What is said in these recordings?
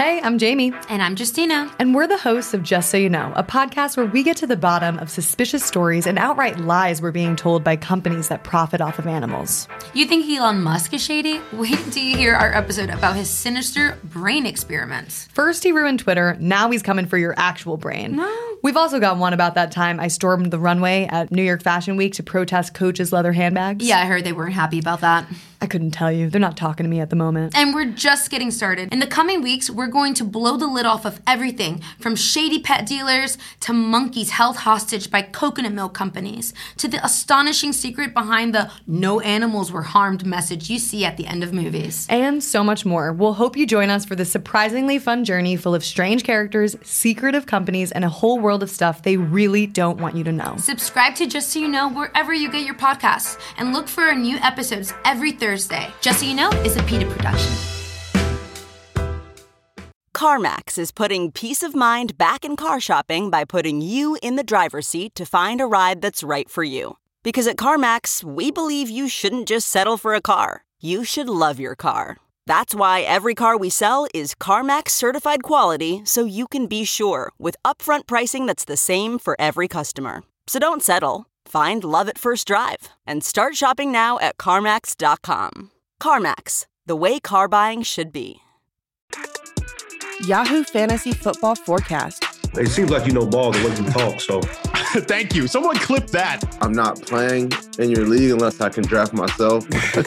Hey, I'm Jamie. And I'm Justina. And we're the hosts of Just So You Know, a podcast where we get to the bottom of suspicious stories and outright lies we're being told by companies that profit off of animals. You think Elon Musk is shady? Wait until you hear our episode about his sinister brain experiments. First he ruined Twitter, now he's coming for your actual brain. No. We've also got one about that time I stormed the runway at New York Fashion Week to protest Coach's leather handbags. Yeah, I heard they weren't happy about that. I couldn't tell you. They're not talking to me at the moment. And we're just getting started. In the coming weeks, we're going to blow the lid off of everything from shady pet dealers to monkeys held hostage by coconut milk companies to the astonishing secret behind the "no animals were harmed" message you see at the end of movies. And so much more. We'll hope you join us for this surprisingly fun journey full of strange characters, secretive companies, and a whole world of stuff they really don't want you to know. Subscribe to Just So You Know wherever you get your podcasts and look for our new episodes every Thursday. Just So You Know is a PETA production. CarMax is putting peace of mind back in car shopping by putting you in the driver's seat to find a ride that's right for you. Because at CarMax, we believe you shouldn't just settle for a car. You should love your car. That's why every car we sell is CarMax certified quality, so you can be sure with upfront pricing that's the same for every customer. So don't settle. Find love at first drive and start shopping now at CarMax.com. CarMax, the way car buying should be. Yahoo Fantasy Football Forecast. It seems like you know ball the way you talk, so. Thank you. Someone clip that. I'm not playing in your league unless I can draft myself.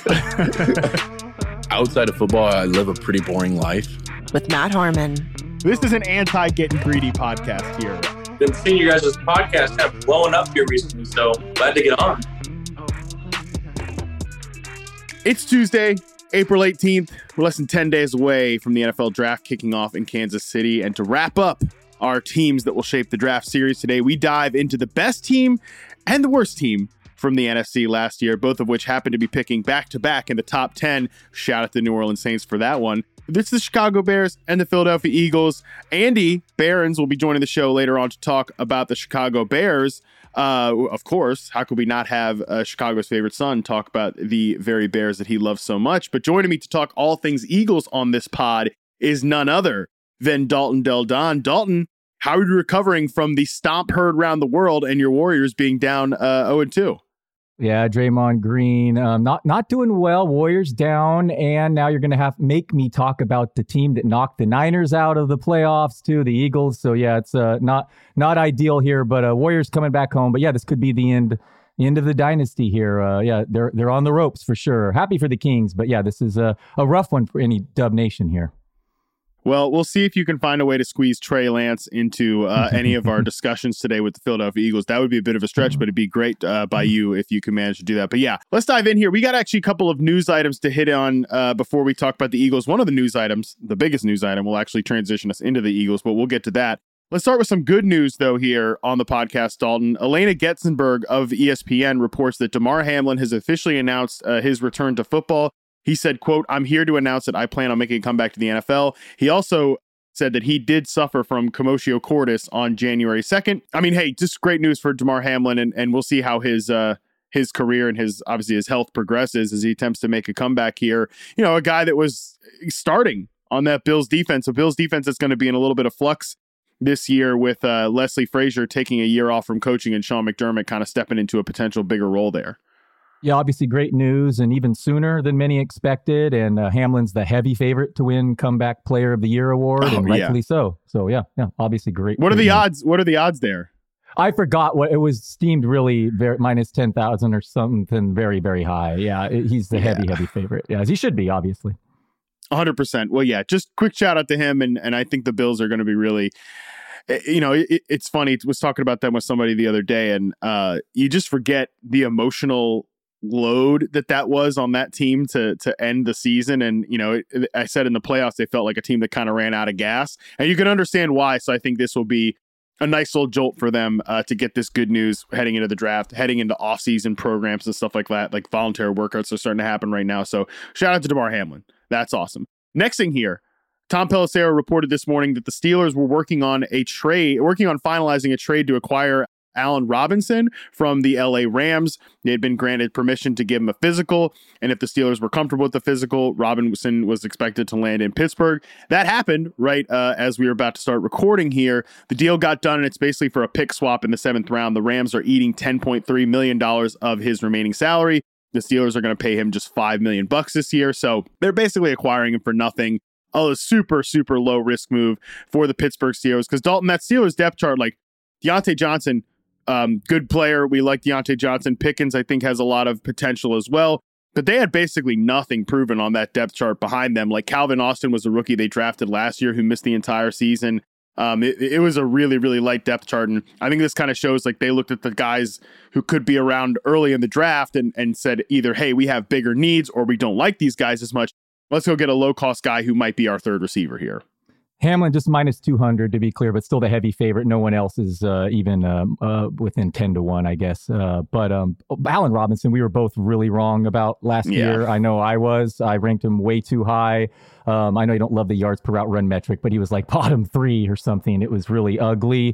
Outside of football, I live a pretty boring life. With Matt Harmon. This is an anti-getting greedy podcast here. Been seeing you guys' podcast kind of blowing up here recently, so glad to get on. It's Tuesday, April 18th. We're less than 10 days away from the NFL draft kicking off in Kansas City. And to wrap up our teams that will shape the draft series today, we dive into the best team and the worst team from the NFC last year, both of which happened to be picking back-to-back in the top 10. Shout out to the New Orleans Saints for that one. This is the Chicago Bears and the Philadelphia Eagles. Andy Behrens will be joining the show later on to talk about the Chicago Bears. Of course, how could we not have Chicago's favorite son talk about the very Bears that he loves so much? But joining me to talk all things Eagles on this pod is none other than Dalton Del Don. Dalton, how are you recovering from the stomp heard around the world and your Warriors being down 0-2? Yeah, Draymond Green, not doing well. Warriors down, and now you're going to make me talk about the team that knocked the Niners out of the playoffs too, the Eagles. So yeah, it's not ideal here, but Warriors coming back home. But yeah, this could be the end of the dynasty here. Yeah, they're on the ropes for sure. Happy for the Kings, but yeah, this is a rough one for any Dub Nation here. Well, we'll see if you can find a way to squeeze Trey Lance into any of our discussions today with the Philadelphia Eagles. That would be a bit of a stretch, but it'd be great by you if you can manage to do that. But yeah, let's dive in here. We got actually a couple of news items to hit on before we talk about the Eagles. One of the news items, the biggest news item, will actually transition us into the Eagles, but we'll get to that. Let's start with some good news, though, here on the podcast, Dalton. Elena Getzenberg of ESPN reports that Damar Hamlin has officially announced his return to football. He said, quote, "I'm here to announce that I plan on making a comeback to the NFL." He also said that he did suffer from commotio cordis on January 2nd. I mean, hey, just great news for Damar Hamlin, and we'll see how his career and his health progresses as he attempts to make a comeback here. You know, a guy that was starting on that Bills defense. So Bills defense is going to be in a little bit of flux this year with Leslie Frazier taking a year off from coaching and Sean McDermott kind of stepping into a potential bigger role there. Yeah, obviously great news, and even sooner than many expected. And Hamlin's the heavy favorite to win Comeback Player of the Year award, and rightfully so. So yeah, obviously great. What are the odds? What are the odds there? I forgot what it was. Steamed really minus 10,000 or something, very very high. Yeah, he's the heavy favorite. Yeah, as he should be, obviously. 100%. Well, yeah, just quick shout out to him, and I think the Bills are going to be really. You know, it's funny. I was talking about them with somebody the other day, and you just forget the emotional load that was on that team to end the season. And, you know, I said in the playoffs, they felt like a team that kind of ran out of gas, and you can understand why. So I think this will be a nice little jolt for them to get this good news heading into the draft, heading into off-season programs and stuff like that. Like voluntary workouts are starting to happen right now. So shout out to Damar Hamlin. That's awesome. Next thing here, Tom Pelissero reported this morning that the Steelers were working on finalizing a trade to acquire Allen Robinson from the LA Rams. They had been granted permission to give him a physical, and if the Steelers were comfortable with the physical, Robinson was expected to land in Pittsburgh. That happened right as we were about to start recording here. The deal got done, and it's basically for a pick swap in the 7th round. The Rams are eating $10.3 million of his remaining salary. The Steelers are going to pay him just $5 million this year, so they're basically acquiring him for nothing. A super, super low risk move for the Pittsburgh Steelers, because Dalton, that Steelers depth chart, like Deontay Johnson, good player. We like Deontay Johnson. Pickens, I think, has a lot of potential as well. But they had basically nothing proven on that depth chart behind them. Like Calvin Austin was a rookie they drafted last year who missed the entire season. It was a really, really light depth chart. And I think this kind of shows like they looked at the guys who could be around early in the draft and said either, hey, we have bigger needs or we don't like these guys as much. Let's go get a low-cost guy who might be our third receiver here. Hamlin just minus 200 to be clear, but still the heavy favorite. No one else is even within 10-1, I guess. But Allen Robinson, we were both really wrong about last year. I know I was. I ranked him way too high. I know you don't love the yards per route run metric, but he was like bottom 3 or something. It was really ugly.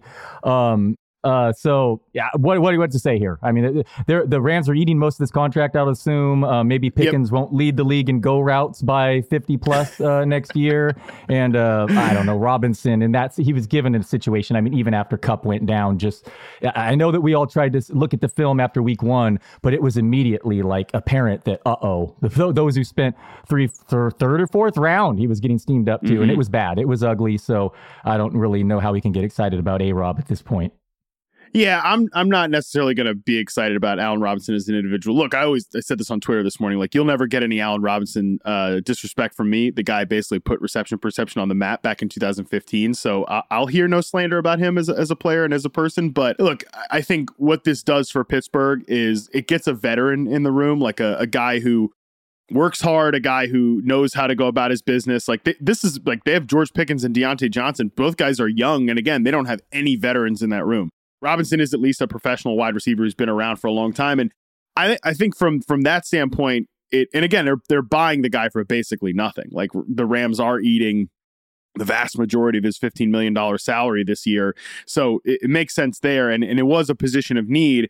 So yeah, what do you want to say here? I mean, the Rams are eating most of this contract, I'll assume. Maybe Pickens won't lead the league in go routes by 50 plus next year. And I don't know, Robinson, and he was given a situation. I mean, even after Kupp went down, I know that we all tried to look at the film after week 1, but it was immediately like apparent that, those who spent third or fourth round, he was getting steamed up too. And it was bad. It was ugly. So I don't really know how we can get excited about A-Rob at this point. Yeah, I'm not necessarily going to be excited about Allen Robinson as an individual. Look, I said this on Twitter this morning, like you'll never get any Allen Robinson disrespect from me. The guy basically put reception perception on the map back in 2015. So I'll hear no slander about him as a player and as a person. But look, I think what this does for Pittsburgh is it gets a veteran in the room, like a guy who works hard, a guy who knows how to go about his business. Like this is like they have George Pickens and Deontay Johnson. Both guys are young. And again, they don't have any veterans in that room. Robinson is at least a professional wide receiver who's been around for a long time. And I think from that standpoint, and again, they're buying the guy for basically nothing. Like the Rams are eating the vast majority of his $15 million salary this year. So it makes sense there. And it was a position of need.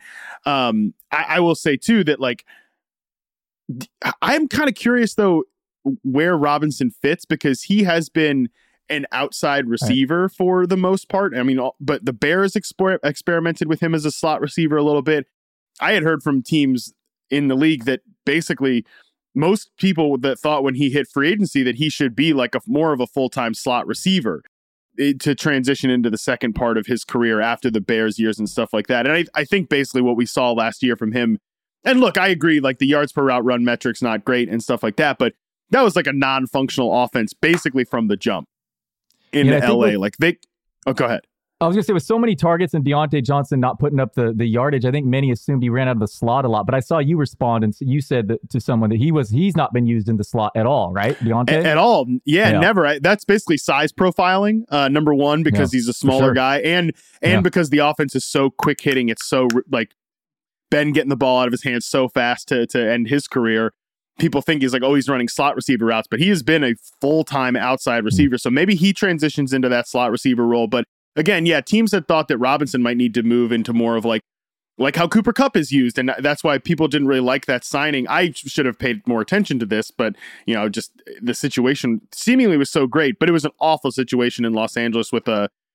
I will say too, that like, I'm kind of curious though, where Robinson fits, because he has been an outside receiver for the most part. I mean, but the Bears experimented with him as a slot receiver a little bit. I had heard from teams in the league that basically most people that thought when he hit free agency that he should be like more of a full-time slot receiver to transition into the second part of his career after the Bears years and stuff like that. And I think basically what we saw last year from him, and look, I agree, like the yards per route run metrics, not great and stuff like that, but that was like a non-functional offense basically from the jump. In LA, go ahead. I was going to say, with so many targets and Deontay Johnson not putting up the yardage, I think many assumed he ran out of the slot a lot. But I saw you respond, and you said that to someone that he's not been used in the slot at all, right, Deontay? At all. Yeah. Never. That's basically size profiling, number one, because he's a smaller guy, and because the offense is so quick hitting. It's so, like, Ben getting the ball out of his hands so fast to end his career. People think he's like, he's running slot receiver routes, but he has been a full-time outside receiver. So maybe he transitions into that slot receiver role. But again, teams had thought that Robinson might need to move into more of like how Cooper Kupp is used. And that's why people didn't really like that signing. I should have paid more attention to this, but just the situation seemingly was so great, but it was an awful situation in Los Angeles with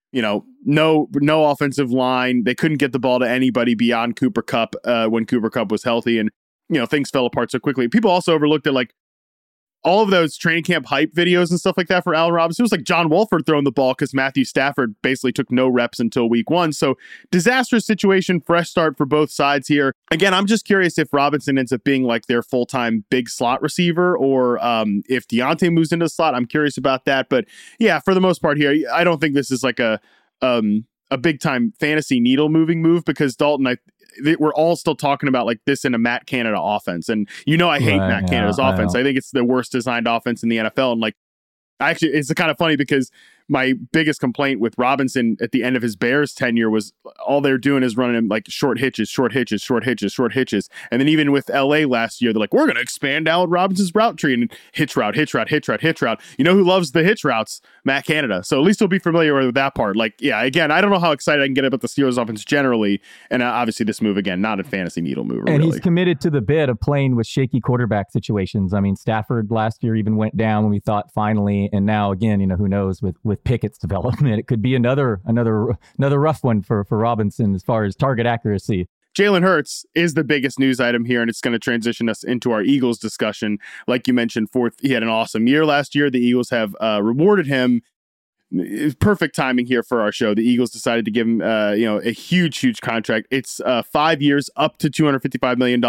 no offensive line. They couldn't get the ball to anybody beyond Cooper Kupp when Cooper Kupp was healthy. And things fell apart so quickly. People also overlooked it, like all of those training camp hype videos and stuff like that for Allen Robinson. It was like John Wolford throwing the ball because Matthew Stafford basically took no reps until week 1. So disastrous situation, fresh start for both sides here. Again, I'm just curious if Robinson ends up being like their full-time big slot receiver, or if Deontay moves into the slot. I'm curious about that. But yeah, for the most part here, I don't think this is like a big-time fantasy needle-moving move, because Dalton, we're all still talking about like this in a Matt Canada offense. And I hate Matt Canada's offense. I think it's the worst designed offense in the NFL. And like, actually, it's kind of funny because my biggest complaint with Robinson at the end of his Bears tenure was all they're doing is running him like short hitches. And then even with LA last year, they're like, we're going to expand Allen Robinson's route tree and hitch route. You know who loves the hitch routes? Matt Canada. So at least he'll be familiar with that part. Like, yeah, again, I don't know how excited I can get about the Steelers offense generally. And obviously this move, again, not a fantasy needle mover. And really. He's committed to the bit of playing with shaky quarterback situations. I mean, Stafford last year even went down when we thought finally, and now again, who knows with Pickett's development, it could be another rough one for Robinson as far as target accuracy. Jalen Hurts is the biggest news item here, and it's going to transition us into our Eagles discussion. Like you mentioned, he had an awesome year last year. The Eagles have rewarded him. Perfect timing here for our show. The Eagles decided to give him, a huge contract. It's 5 years, up to $255 million.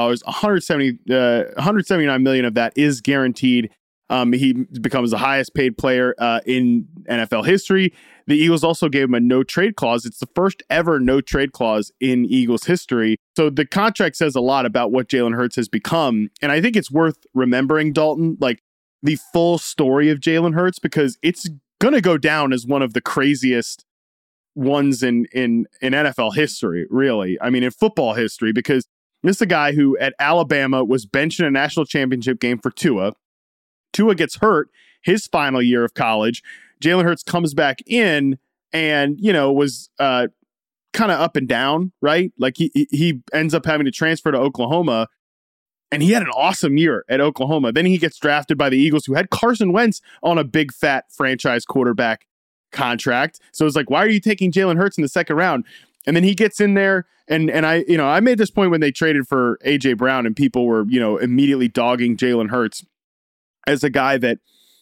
$179 million of that is guaranteed. He becomes the highest paid player in NFL history. The Eagles also gave him a no trade clause. It's the first ever no trade clause in Eagles history. So the contract says a lot about what Jalen Hurts has become. And I think it's worth remembering, Dalton, like the full story of Jalen Hurts, because it's going to go down as one of the craziest ones in NFL history, really. I mean, in football history, because this is a guy who at Alabama was benched in a national championship game for Tua. Tua gets hurt his final year of college. Jalen Hurts comes back in and, was kind of up and down, right? Like he ends up having to transfer to Oklahoma, and he had an awesome year at Oklahoma. Then he gets drafted by the Eagles, who had Carson Wentz on a big fat franchise quarterback contract. So it's like, why are you taking Jalen Hurts in the second round? And then he gets in there, and I made this point when they traded for AJ Brown, and people were, immediately dogging Jalen Hurts as a guy that,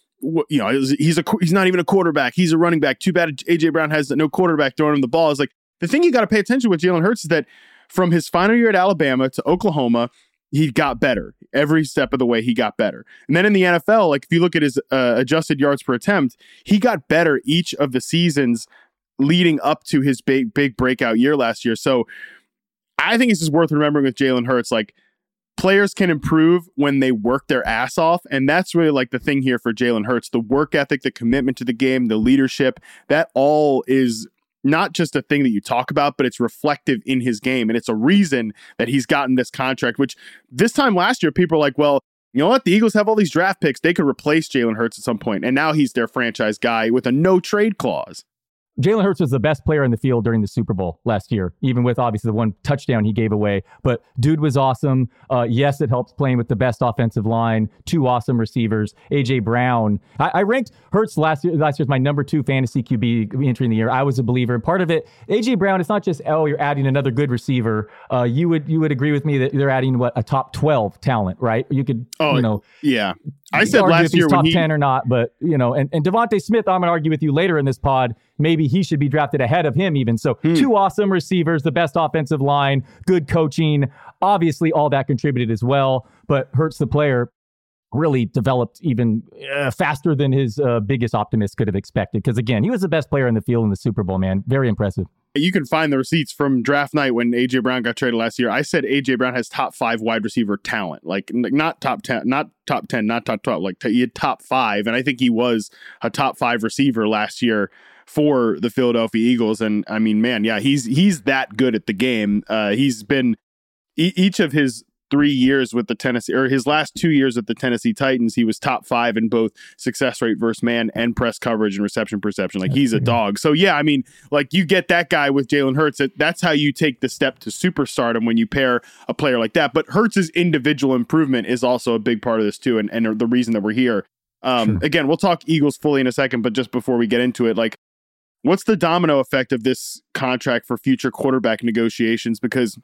he's not even a quarterback. He's a running back. Too bad AJ Brown has no quarterback throwing him the ball. It's like, the thing you got to pay attention with Jalen Hurts is that from his final year at Alabama to Oklahoma, he got better. Every step of the way, he got better. And then in the NFL, like if you look at his adjusted yards per attempt, he got better each of the seasons leading up to his big breakout year last year. So I think it's just worth remembering with Jalen Hurts, like, players can improve when they work their ass off. And that's really like the thing here for Jalen Hurts. The work ethic, the commitment to the game, the leadership, that all is not just a thing that you talk about, but it's reflective in his game. And it's a reason that he's gotten this contract, which this time last year, people are like, well, you know what? The Eagles have all these draft picks. They could replace Jalen Hurts at some point. And now he's their franchise guy with a no trade clause. Jalen Hurts was the best player in the field during the Super Bowl last year, even with obviously the one touchdown he gave away. But dude was awesome. Yes, it helps playing with the best offensive line, two awesome receivers. AJ Brown. I ranked Hurts last year as my number 2 fantasy QB entering the year. I was a believer. Part of it, AJ Brown, it's not just, you're adding another good receiver. You would agree with me that they're adding a top 12 talent, right? You could, yeah. I said last year when top 10 or not, but and Devontae Smith, I'm going to argue with you later in this pod. Maybe he should be drafted ahead of him even. So 2 awesome receivers, the best offensive line, good coaching. Obviously, all that contributed as well. But Hurts, the player, really developed even faster than his biggest optimist could have expected. Because again, he was the best player in the field in the Super Bowl, man. Very impressive. You can find the receipts from draft night when AJ Brown got traded last year. I said AJ Brown has top 5 wide receiver talent, like not top 10, not top 10, not top 12, like he had top 5. And I think he was a top 5 receiver last year for the Philadelphia Eagles. And I mean, man, yeah, he's that good at the game. He's been each of his 3 years with the Tennessee, or his last 2 years with the Tennessee Titans, he was top 5 in both success rate versus man and press coverage and reception perception. Like, he's a dog. So yeah, I mean, like, you get that guy with Jalen Hurts. That's how you take the step to superstardom when you pair a player like that. But Hurts' individual improvement is also a big part of this too, and the reason that we're here. Sure. Again, we'll talk Eagles fully in a second, but just before we get into it, like, what's the domino effect of this contract for future quarterback negotiations? Because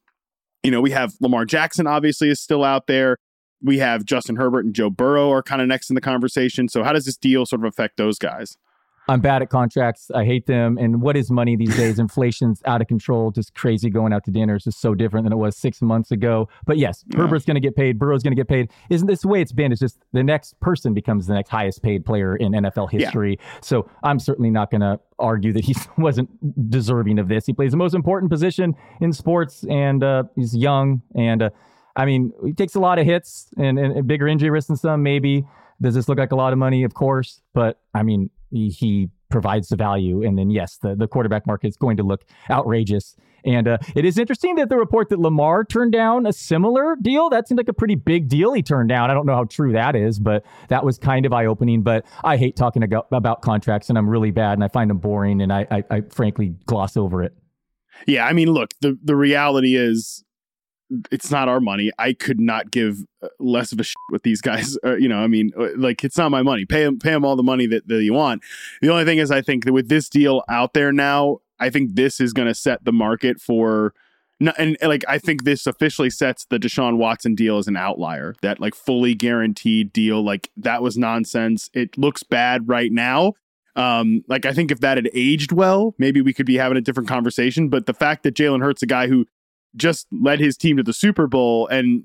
we have Lamar Jackson obviously is still out there. We have Justin Herbert and Joe Burrow are kind of next in the conversation. So how does this deal sort of affect those guys? I'm bad at contracts. I hate them. And what is money these days? Inflation's out of control, just crazy. Going out to dinner is just so different than it was 6 months ago. But yes, Herbert's going to get paid. Burrow's going to get paid. Isn't this the way it's been? It's just the next person becomes the next highest paid player in NFL history. Yeah. So I'm certainly not going to argue that he wasn't deserving of this. He plays the most important position in sports, and he's young. And I mean, he takes a lot of hits and bigger injury risks than some, maybe. Does this look like a lot of money? Of course. But I mean, he provides the value. And then, yes, the quarterback market is going to look outrageous. And it is interesting that the report that Lamar turned down a similar deal, that seemed like a pretty big deal he turned down. I don't know how true that is, but that was kind of eye-opening. But I hate talking about contracts, and I'm really bad, and I find them boring, and I frankly gloss over it. Yeah, I mean, look, the reality is it's not our money. I could not give less of a shit with these guys. It's not my money. Pay them all the money that you want. The only thing is, I think that with this deal out there now, I think this is going to set the market for, I think this officially sets the Deshaun Watson deal as an outlier. That like fully guaranteed deal, like that was nonsense. It looks bad right now. I think if that had aged well, maybe we could be having a different conversation. But the fact that Jalen Hurts, a guy who just led his team to the Super Bowl and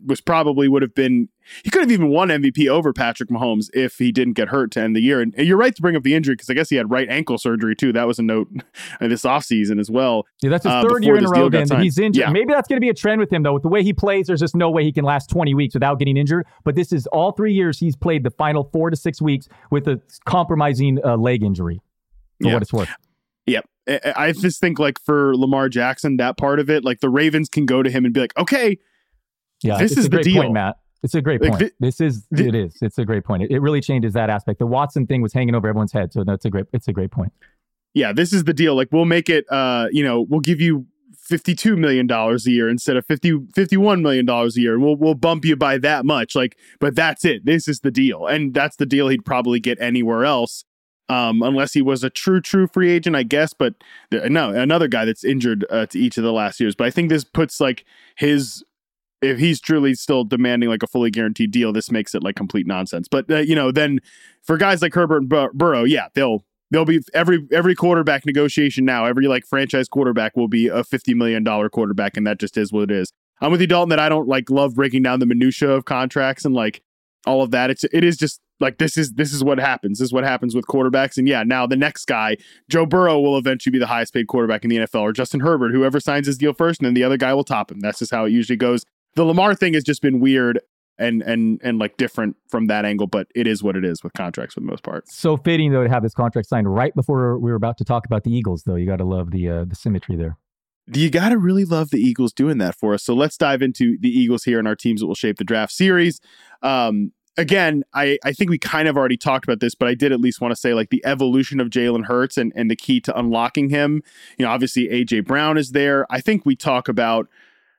he could have even won MVP over Patrick Mahomes if he didn't get hurt to end the year. And you're right to bring up the injury, because I guess he had right ankle surgery too. That was a note this offseason as well. Yeah, that's his third year in a row then that he's injured. Yeah. Maybe that's going to be a trend with him though. With the way he plays, there's just no way he can last 20 weeks without getting injured. But this is all 3 years he's played the final 4 to 6 weeks with a compromising leg injury, for what it's worth. Yep. I just think like for Lamar Jackson, that part of it, like the Ravens can go to him and be like, okay, this is the deal. Point, Matt. It's a great point. It's a great point. It really changes that aspect. The Watson thing was hanging over everyone's head. So it's a great point. Yeah, this is the deal. Like we'll make it, we'll give you $52 million a year instead of $51 million a year. And we'll bump you by that much. But that's it. This is the deal. And that's the deal he'd probably get anywhere else. Unless he was a true free agent, I guess. But no, another guy that's injured to each of the last years. But I think this puts like if he's truly still demanding like a fully guaranteed deal, this makes it like complete nonsense. But then for guys like Herbert and Burrow, yeah, they'll be every quarterback negotiation now. Every like franchise quarterback will be a $50 million quarterback, and that just is what it is. I'm with you, Dalton, that I don't like love breaking down the minutia of contracts and like all of that. It is just like this is what happens. This is what happens with quarterbacks. And yeah, now the next guy, Joe Burrow, will eventually be the highest paid quarterback in the NFL, or Justin Herbert, whoever signs his deal first, and then the other guy will top him. That's just how it usually goes. The Lamar thing has just been weird and like different from that angle, but it is what it is with contracts for the most part. So fitting though to have this contract signed right before we were about to talk about the Eagles, though. You got to love the symmetry there. You got to really love the Eagles doing that for us. So let's dive into the Eagles here and our teams that will shape the draft series. Again, I think we kind of already talked about this, but I did at least want to say like the evolution of Jalen Hurts and the key to unlocking him. Obviously A.J. Brown is there. I think we're going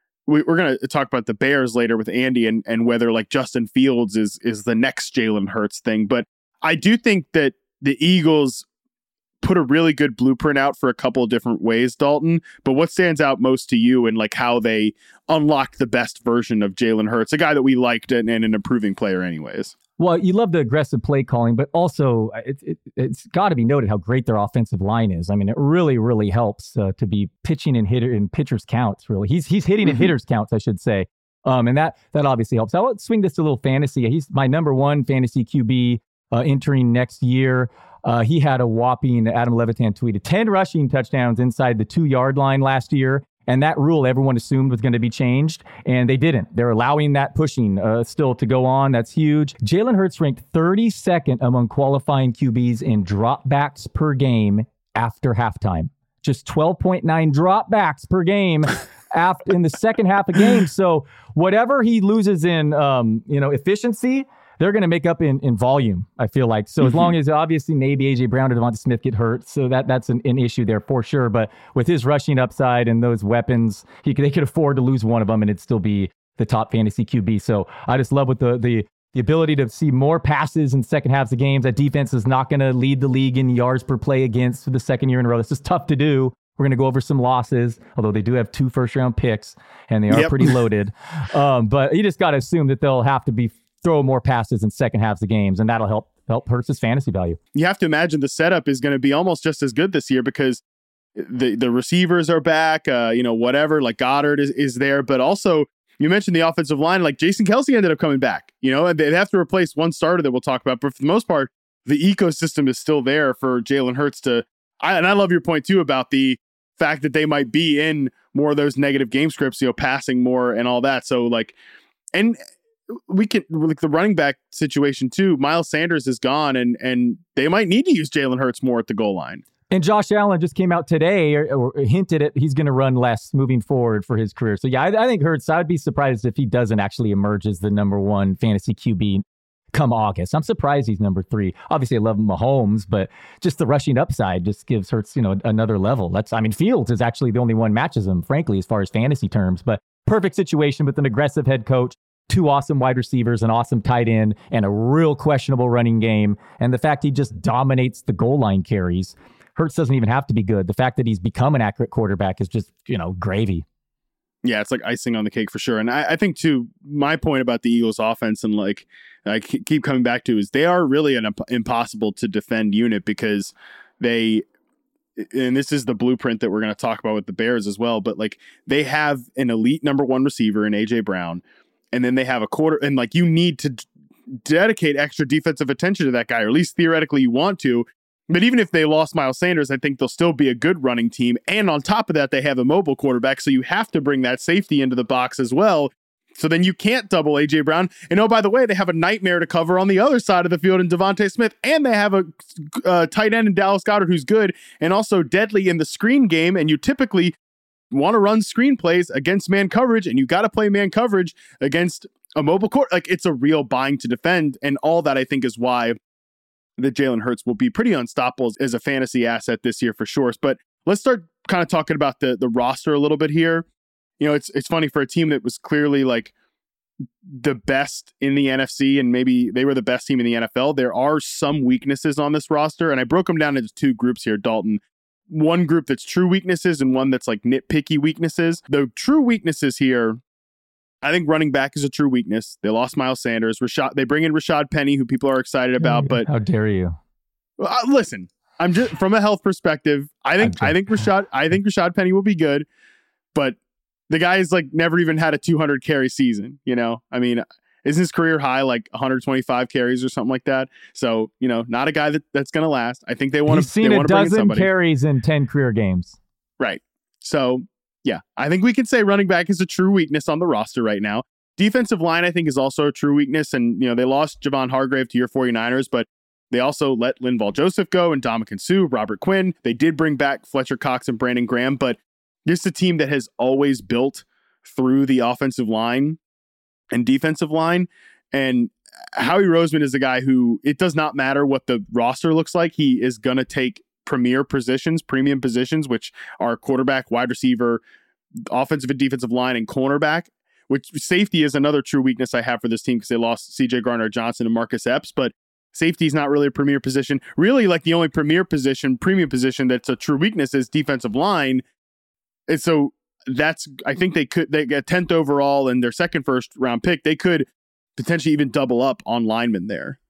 to talk about the Bears later with Andy and whether like Justin Fields is the next Jalen Hurts thing. But I do think that the Eagles put a really good blueprint out for a couple of different ways, Dalton. But what stands out most to you and like how they unlocked the best version of Jalen Hurts, a guy that we liked and an improving player anyways? Well, you love the aggressive play calling, but also it's got to be noted how great their offensive line is. I mean, it really, really helps to be pitching in pitchers counts. Really, he's hitting in hitters counts, I should say, and that obviously helps. I'll swing this to a little fantasy. He's my number one fantasy QB entering next year. He had a whopping, Adam Levitan tweeted, 10 rushing touchdowns inside the 2-yard line last year. And that rule everyone assumed was going to be changed, and they didn't. They're allowing that pushing still to go on. That's huge. Jalen Hurts ranked 32nd among qualifying QBs in dropbacks per game after halftime. Just 12.9 dropbacks per game in the second half of games. So whatever he loses in efficiency, they're going to make up in volume, I feel like. So as long as obviously maybe A.J. Brown or Devonta Smith get hurt, so that's an issue there for sure. But with his rushing upside and those weapons, they could afford to lose one of them and it'd still be the top fantasy QB. So I just love with the ability to see more passes in second halves of games. That defense is not going to lead the league in yards per play against for the second year in a row. This is tough to do. We're going to go over some losses, although they do have 2 first-round picks, and they are pretty loaded. But you just got to assume that they'll have to throw more passes in second halves of games, and that'll help Hurts his fantasy value. You have to imagine the setup is going to be almost just as good this year because the receivers are back, whatever, like Goddard is there, but also you mentioned the offensive line, like Jason Kelce ended up coming back, and they have to replace one starter that we'll talk about, but for the most part, the ecosystem is still there for Jalen Hurts and I love your point too about the fact that they might be in more of those negative game scripts, passing more and all that. So like, and we can, like the running back situation too. Miles Sanders is gone, and they might need to use Jalen Hurts more at the goal line. And Josh Allen just came out today or hinted at he's going to run less moving forward for his career. So yeah, I think Hurts, I would be surprised if he doesn't actually emerge as the number one fantasy QB come August. I'm surprised he's number 3. Obviously I love Mahomes, but just the rushing upside just gives Hurts, another level. Fields is actually the only one matches him, frankly, as far as fantasy terms, but perfect situation with an aggressive head coach, 2 awesome wide receivers, an awesome tight end, and a real questionable running game. And the fact he just dominates the goal line carries. Hurts doesn't even have to be good. The fact that he's become an accurate quarterback is just, gravy. Yeah, it's like icing on the cake for sure. And I think, too, my point about the Eagles offense, and like I keep coming back to, is they are really an impossible to defend unit because and this is the blueprint that we're going to talk about with the Bears as well, but like they have an elite number 1 receiver in A.J. Brown, and then they have a quarter, and like you need to dedicate extra defensive attention to that guy, or at least theoretically you want to. But even if they lost Miles Sanders, I think they'll still be a good running team. And on top of that, they have a mobile quarterback, so you have to bring that safety into the box as well. So then you can't double A.J. Brown. And oh, by the way, they have a nightmare to cover on the other side of the field in Devontae Smith. And they have a tight end in Dallas Goedert who's good and also deadly in the screen game. And you typically want to run screen plays against man coverage, and you got to play man coverage against a mobile court. Like, it's a real bind to defend. And all that, I think, is why that Jalen Hurts will be pretty unstoppable as a fantasy asset this year for sure. But let's start kind of talking about the roster a little bit here. It's funny for a team that was clearly like the best in the NFC, and maybe they were the best team in the NFL. There are some weaknesses on this roster, and I broke them down into 2 groups here, Dalton. One group that's true weaknesses and one that's like nitpicky weaknesses. The true weaknesses here, I think running back is a true weakness. They lost Miles Sanders. They bring in Rashad Penny, who people are excited about. But how dare you? Listen, I'm just from a health perspective. I think Rashad Penny will be good, but the guy is like never even had a 200 carry season. I mean, isn't his career high like 125 carries or something like that? So not a guy that's going to last. I think they want to. He's seen a dozen carries in 10 career games. Right. So. Yeah, I think we can say running back is a true weakness on the roster right now. Defensive line, I think, is also a true weakness. And, they lost Javon Hargrave to your 49ers, but they also let Linval Joseph go and Ndamukong Suh, Robert Quinn. They did bring back Fletcher Cox and Brandon Graham, but this is a team that has always built through the offensive line and defensive line. And Howie Roseman is a guy who, it does not matter what the roster looks like. He is going to take premium positions, which are quarterback, wide receiver, offensive and defensive line, and cornerback, which safety is another true weakness I have for this team because they lost C.J. Gardner-Johnson and Marcus Epps, but safety is not really a premier position. Really, like the only premium position that's a true weakness is defensive line. And so I think they get 10th overall and their second first round pick. They could potentially even double up on linemen there.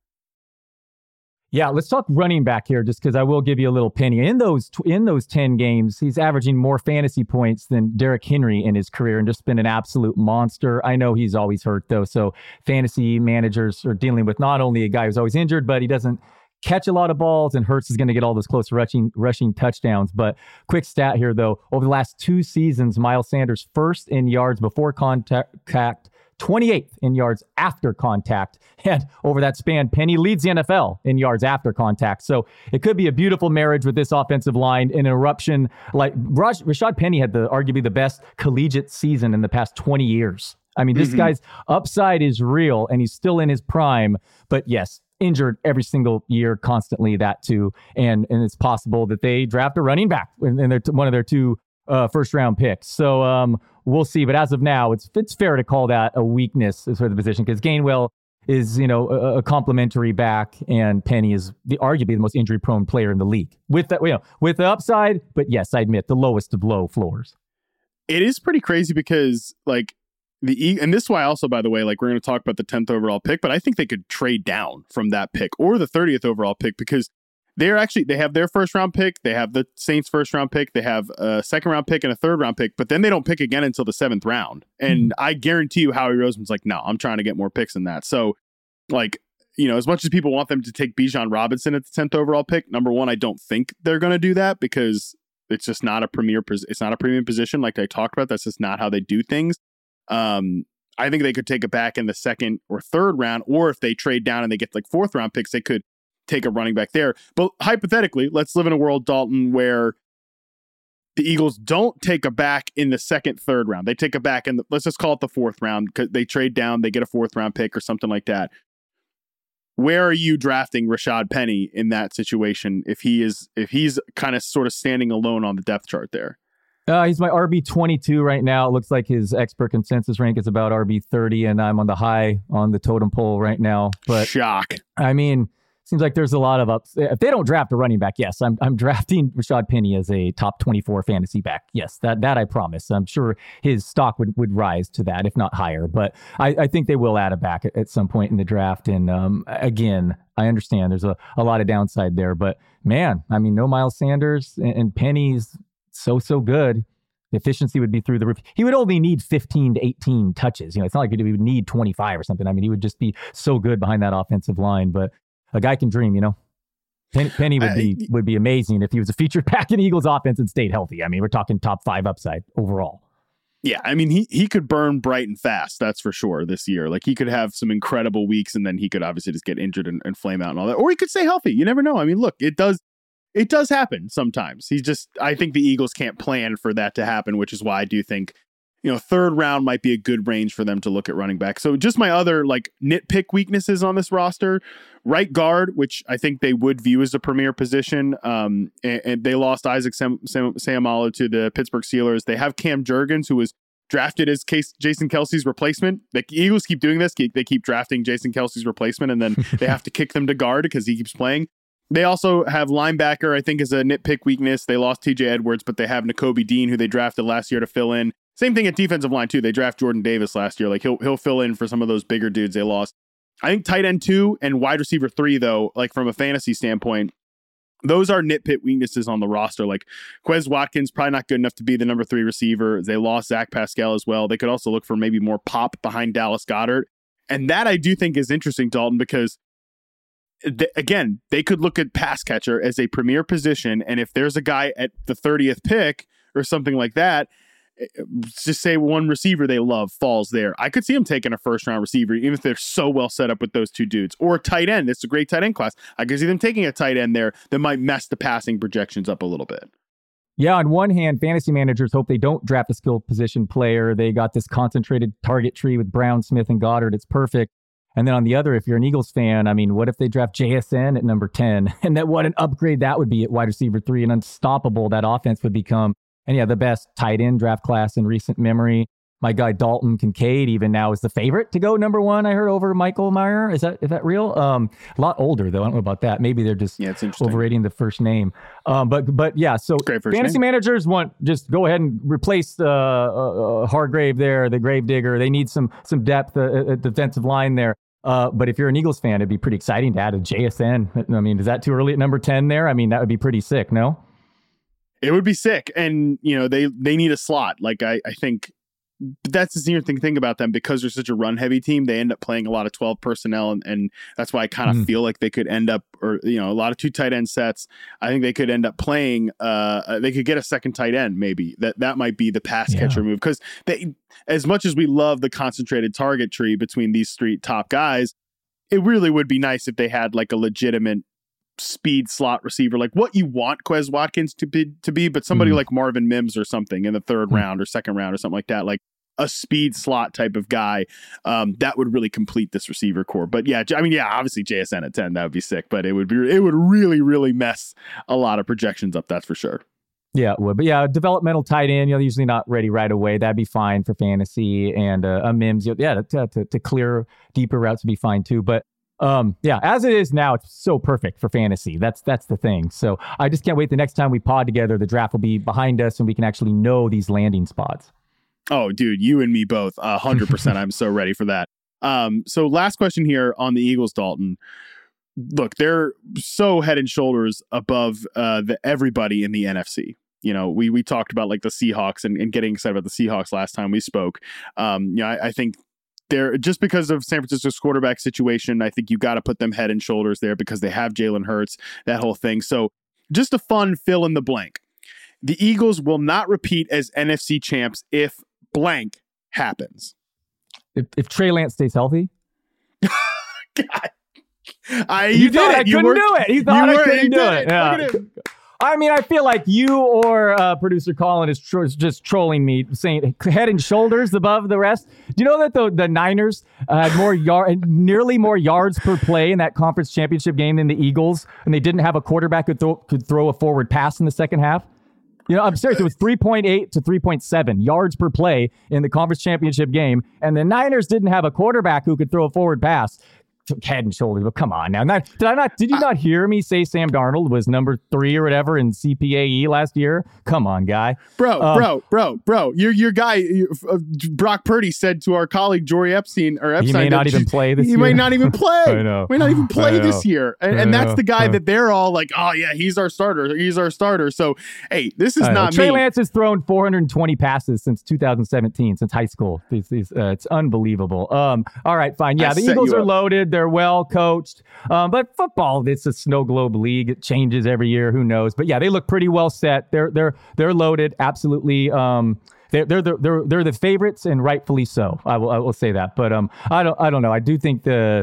Yeah, let's talk running back here, just because I will give you a little penny. In those 10 games, he's averaging more fantasy points than Derrick Henry in his career and just been an absolute monster. I know he's always hurt, though, so fantasy managers are dealing with not only a guy who's always injured, but he doesn't catch a lot of balls, and Hurts is going to get all those close rushing touchdowns. But quick stat here, though. Over the last 2 seasons, Miles Sanders first in yards before contact, 28th in yards after contact. And over that span, Penny leads the NFL in yards after contact. So it could be a beautiful marriage with this offensive line. An eruption like Rashad Penny had arguably the best collegiate season in the past 20 years. I mean, this guy's upside is real and he's still in his prime. But yes, injured every single year, constantly, that too. And it's possible that they draft a running back in one of their 2 first round picks. So we'll see. But as of now, it's fair to call that a weakness for the position because Gainwell is, a complimentary back, and Penny is arguably the most injury prone player in the league with that, with the upside. But yes, I admit the lowest of low floors. It is pretty crazy because like and this is why also, by the way, like we're going to talk about the 10th overall pick, but I think they could trade down from that pick or the 30th overall pick because they have their first round pick. They have the Saints first round pick. They have a second round pick and a third round pick, but then they don't pick again until the 7th round. And I guarantee you Howie Roseman's like, no, I'm trying to get more picks than that. So like, as much as people want them to take Bijan Robinson at the 10th overall pick, number one, I don't think they're going to do that because it's just not a premium position. Like I talked about, that's just not how they do things. I think they could take it back in the second or third round, or if they trade down and they get like fourth round picks, they could take a running back there. But hypothetically, let's live in a world, Dalton, where the Eagles don't take a back in the second, third round. They take a back in let's just call it the fourth round, because they trade down, they get a fourth round pick or something like that. Where are you drafting Rashad Penny in that situation if he's kind of sort of standing alone on the depth chart there? He's my RB22 right now. It looks like his expert consensus rank is about RB30, and I'm on the high on the totem pole right now. But shock. I mean, seems like there's a lot of ups. If they don't draft a running back, yes, I'm drafting Rashad Penny as a top 24 fantasy back. Yes, that I promise. I'm sure his stock would rise to that, if not higher. But I think they will add a back at some point in the draft. And again, I understand there's a lot of downside there. But man, I mean, no Miles Sanders and Penny's so good. The efficiency would be through the roof. He would only need 15 to 18 touches. It's not like he would need 25 or something. I mean, he would just be so good behind that offensive line. But a guy can dream, Penny would be amazing if he was a featured back in Eagles offense and stayed healthy. I mean, we're talking top 5 upside overall. Yeah, I mean, he could burn bright and fast, that's for sure, this year. Like, he could have some incredible weeks, and then he could obviously just get injured and flame out and all that. Or he could stay healthy. You never know. I mean, look, it does happen sometimes. I think the Eagles can't plan for that to happen, which is why I do think, third round might be a good range for them to look at running back. So just my other nitpick weaknesses on this roster: right guard, which I think they would view as a premier position. And they lost Isaac Seumalo to the Pittsburgh Steelers. They have Cam Jurgens, who was drafted as Jason Kelce's replacement. The Eagles keep doing this. They keep drafting Jason Kelce's replacement, and then they have to kick them to guard because he keeps playing. They also have linebacker, I think, is a nitpick weakness. They lost TJ Edwards, but they have Nakobe Dean, who they drafted last year to fill in. Same thing at defensive line, too. They draft Jordan Davis last year. He'll fill in for some of those bigger dudes they lost. I think tight end 2 and wide receiver 3, though, from a fantasy standpoint, those are nitpick weaknesses on the roster. Quez Watkins, probably not good enough to be the number 3 receiver. They lost Zach Pascal as well. They could also look for maybe more pop behind Dallas Goedert. And that I do think is interesting, Dalton, because again, they could look at pass catcher as a premier position, and if there's a guy at the 30th pick or something like that, just say one receiver they love falls there, I could see them taking a first-round receiver, even if they're so well set up with those 2 dudes. Or a tight end. It's a great tight end class. I could see them taking a tight end there that might mess the passing projections up a little bit. Yeah, on one hand, fantasy managers hope they don't draft a skill position player. They got this concentrated target tree with Brown, Smith, and Goddard. It's perfect. And then on the other, if you're an Eagles fan, I mean, what if they draft JSN at number 10? And what an upgrade that would be at wide receiver 3, and unstoppable that offense would become. And yeah, the best tight end draft class in recent memory. My guy Dalton Kincaid even now is the favorite to go number 1, I heard, over Michael Mayer. Is that real? A lot older, though. I don't know about that. Maybe they're just overrating the first name. But yeah, so fantasy managers just go ahead and replace Hargrave there, the Gravedigger. They need some depth at the defensive line there. But if you're an Eagles fan, it'd be pretty exciting to add a JSN. I mean, is that too early at number 10 there? I mean, that would be pretty sick, no? It would be sick. And, they need a slot. I think that's the senior thing about them, because they're such a run-heavy team. They end up playing a lot of 12 personnel, and that's why I kind of feel like they could end up, a lot of 2 tight end sets. I think they could end up playing. They could get a second tight end, maybe. That might be the pass catcher move, because as much as we love the concentrated target tree between these 3 top guys, it really would be nice if they had a legitimate speed slot receiver, like what you want Quez Watkins to be, but somebody like Marvin Mims or something in the 3rd round or 2nd round or something like that, like a speed slot type of guy, that would really complete this receiver core. But obviously JSN at 10, that would be sick, but it would really, really mess a lot of projections up, that's for sure. Yeah, it would. But yeah, developmental tight end, usually not ready right away. That'd be fine for fantasy. And a Mims, to clear deeper routes would be fine too. But as it is now, it's so perfect for fantasy. That's the thing. So I just can't wait. The next time we pod together, the draft will be behind us and we can actually know these landing spots. Oh, dude, you and me both. 100%. I'm so ready for that. So last question here on the Eagles, Dalton. Look, they're so head and shoulders above everybody in the NFC. We talked about the Seahawks and getting excited about the Seahawks last time we spoke. I think they're, just because of San Francisco's quarterback situation, I think you got to put them head and shoulders there because they have Jalen Hurts, that whole thing. So just a fun fill in the blank. The Eagles will not repeat as NFC champs if blank happens. If Trey Lance stays healthy. God. You thought I couldn't do it. He thought I couldn't do it. Yeah. I mean, I feel like you or producer Colin is just trolling me, saying head and shoulders above the rest. Do you know that the Niners had nearly more yards per play in that conference championship game than the Eagles, and they didn't have a quarterback who could throw a forward pass in the second half? You know, I'm serious. It was 3.8 to 3.7 yards per play in the conference championship game, and the Niners didn't have a quarterback who could throw a forward pass. Head and shoulders. But come on now. Did you not hear me say Sam Darnold was number 3 or whatever in CPAE last year? Come on, guy. Bro. Your guy, Brock Purdy, said to our colleague Jory Epstein, he may not even play this year. He may not even play. I know. May not even play this year. And that's the guy that they're all like, oh yeah, he's our starter. So hey, this is not Trey me. Lance has thrown 420 passes since 2017, since high school. It's unbelievable. All right, fine. Yeah, the Eagles are loaded. They're well coached, but football, it's a snow globe league. It changes every year. Who knows? But yeah, they look pretty well set. They're loaded. Absolutely. They're the favorites, and rightfully so. I will say that. But I don't know. I do think the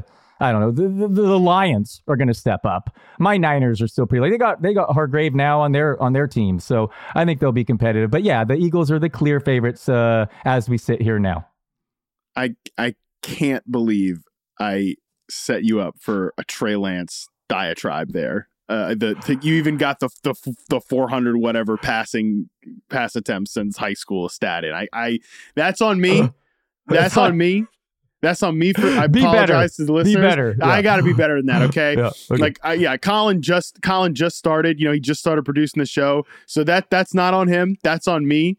Lions are going to step up. My Niners are still pretty. They got Hargrave now on their team, so I think they'll be competitive. But yeah, the Eagles are the clear favorites as we sit here now. I can't believe I set you up for a Trey Lance diatribe there. You even got the 400 whatever pass attempts since high school stat in. I that's on me. That's on me. That's on me. I apologize to the listeners. Be better. Yeah. I got to be better than that. Okay. Yeah, okay. Colin just started. You know, he just started producing the show, so that's not on him. That's on me.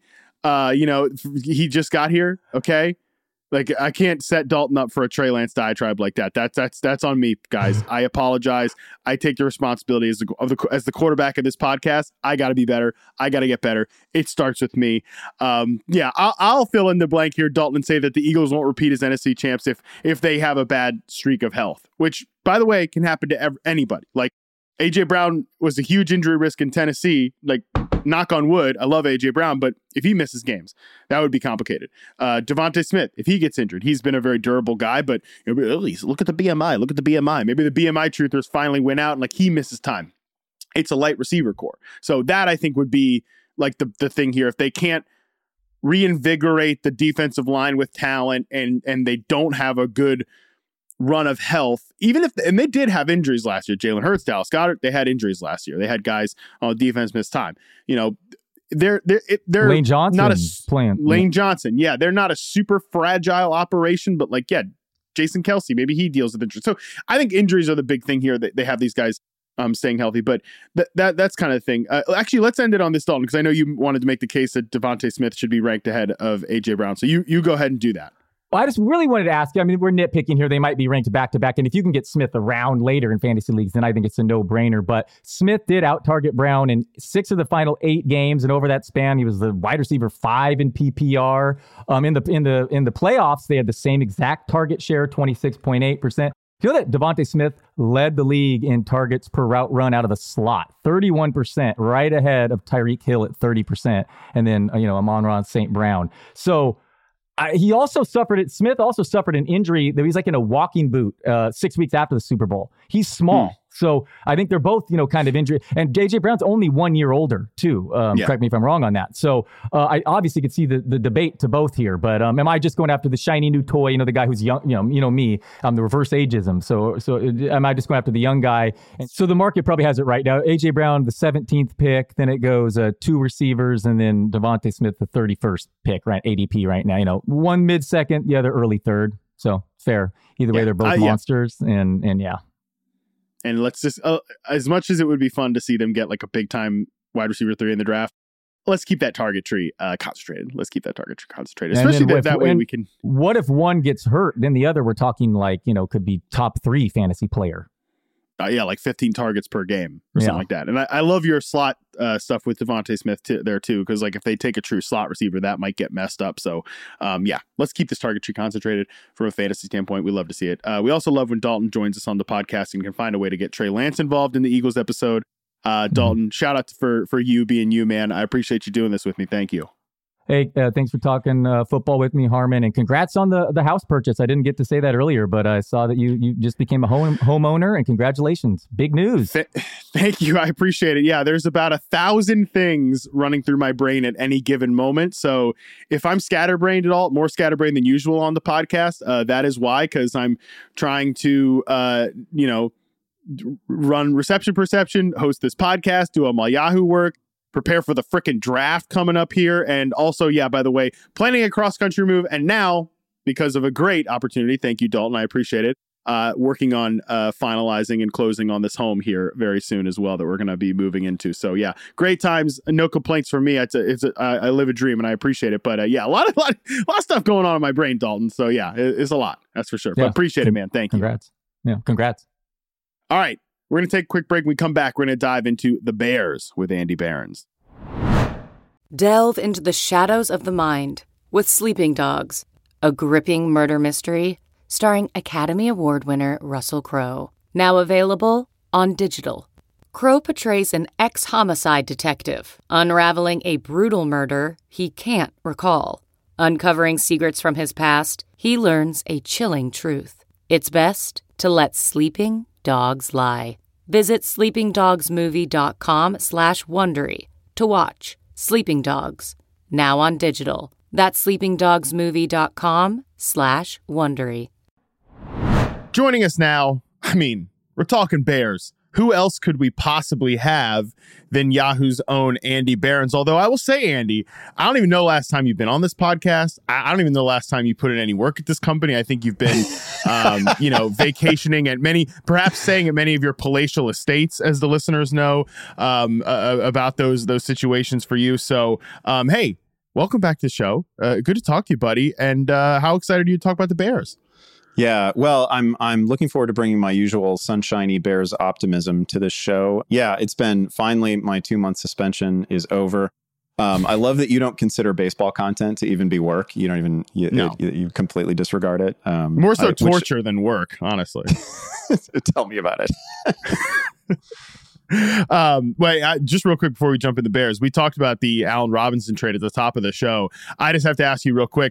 He just got here. Okay. Like, I can't set Dalton up for a Trey Lance diatribe like that. That's on me, guys. I apologize. I take the responsibility as the quarterback of this podcast. I got to be better. I got to get better. It starts with me. I'll fill in the blank here, Dalton, and say that the Eagles won't repeat as NFC champs if they have a bad streak of health, which, by the way, can happen to anybody. Like, AJ Brown was a huge injury risk in Tennessee. Like, knock on wood, I love AJ Brown, but if he misses games, that would be complicated. Devontae Smith, if he gets injured, he's been a very durable guy, but look at the BMI. Look at the BMI. Maybe the BMI truthers finally went out and like he misses time. It's a light receiver core. So that I think would be like the thing here. If they can't reinvigorate the defensive line with talent and they don't have a good run of health, and they did have injuries last year. Jalen Hurts, Dallas Goedert, they had injuries last year. They had guys on defense miss time. You know, they're Lane Johnson not playing. Lane Johnson, yeah, they're not a super fragile operation, but like, yeah, Jason Kelsey, maybe he deals with injuries. So I think injuries are the big thing here. They have these guys staying healthy, but that's kind of the thing. Actually, let's end it on this, Dalton, because I know you wanted to make the case that Devontae Smith should be ranked ahead of AJ Brown. So you go ahead and do that. Well, I just really wanted to ask you, I mean, we're nitpicking here. They might be ranked back-to-back. And if you can get Smith around later in fantasy leagues, then I think it's a no-brainer. But Smith did out-target Brown in 6 of the final 8 games. And over that span, he was the wide receiver 5 in PPR. In the playoffs, they had the same exact target share, 26.8%. You know that Devontae Smith led the league in targets per route run out of the slot, 31%, right ahead of Tyreek Hill at 30%. And then, Amon-Ra St. Brown. So, Smith also suffered an injury that he's like in a walking boot 6 weeks after the Super Bowl. He's small. So I think they're both, kind of injured. And AJ Brown's only 1 year older too. Correct me if I'm wrong on that. So I obviously could see the debate to both here, but am I just going after the shiny new toy, the guy who's young, me, the reverse ageism. So am I just going after the young guy? And so the market probably has it right now. AJ Brown, the 17th pick, then it goes 2 receivers, and then Devontae Smith, the 31st pick, right? ADP right now, one mid-second, the other early third. So fair. Either way, they're both monsters and yeah. And let's just, as much as it would be fun to see them get like a big time wide receiver 3 in the draft, let's keep that target tree concentrated. Especially that way we can. What if one gets hurt? Then the other, we're talking like, could be top 3 fantasy player. Like 15 targets per game or something like that. And I love your slot stuff with Devontae Smith there too, because like if they take a true slot receiver, that might get messed up. So let's keep this target tree concentrated from a fantasy standpoint. We love to see it. We also love when Dalton joins us on the podcast and can find a way to get Trey Lance involved in the Eagles episode. Dalton, shout out for you being you, man. I appreciate you doing this with me. Thank you. Hey, thanks for talking football with me, Harmon, and congrats on the house purchase. I didn't get to say that earlier, but I saw that you just became a homeowner, and congratulations. Big news. Thank you. I appreciate it. Yeah, there's about 1,000 things running through my brain at any given moment. So if I'm scatterbrained at all, more scatterbrained than usual on the podcast, that is why, because I'm trying to, run Reception Perception, host this podcast, do all my Yahoo work, prepare for the frickin' draft coming up here. And also, yeah, by the way, planning a cross-country move. And now, because of a great opportunity, thank you, Dalton, I appreciate it, working on finalizing and closing on this home here very soon as well that we're going to be moving into. So, yeah, great times. No complaints from me. I live a dream, and I appreciate it. But, yeah, a lot of stuff going on in my brain, Dalton. So, yeah, it's a lot. That's for sure. Yeah. But appreciate it, man. Thank you. Congrats. Yeah, congrats. All right. We're going to take a quick break. When we come back, we're going to dive into the Bears with Andy Behrens. Delve into the shadows of the mind with Sleeping Dogs, a gripping murder mystery starring Academy Award winner Russell Crowe. Now available on digital. Crowe portrays an ex-homicide detective unraveling a brutal murder he can't recall. Uncovering secrets from his past, he learns a chilling truth. It's best to let sleeping dogs lie. Visit sleepingdogsmovie.com/Wondery to watch Sleeping Dogs, now on digital. That's sleepingdogsmovie.com/Wondery. Joining us now, we're talking Bears. Who else could we possibly have than Yahoo's own Andy Behrens? Although I will say, Andy, I don't even know last time you've been on this podcast. I don't even know last time you put in any work at this company. I think you've been, vacationing at perhaps staying at many of your palatial estates, as the listeners know, about those situations for you. So, hey, welcome back to the show. Good to talk to you, buddy. And how excited are you to talk about the Bears? Yeah, well, I'm looking forward to bringing my usual sunshiny Bears optimism to this show. Yeah, it's been finally my 2-month suspension is over. I love that you don't consider baseball content to even be work. You don't even you completely disregard it. More so torture than work, honestly. Tell me about it. Wait, just real quick before we jump into Bears, we talked about the Allen Robinson trade at the top of the show. I just have to ask you real quick,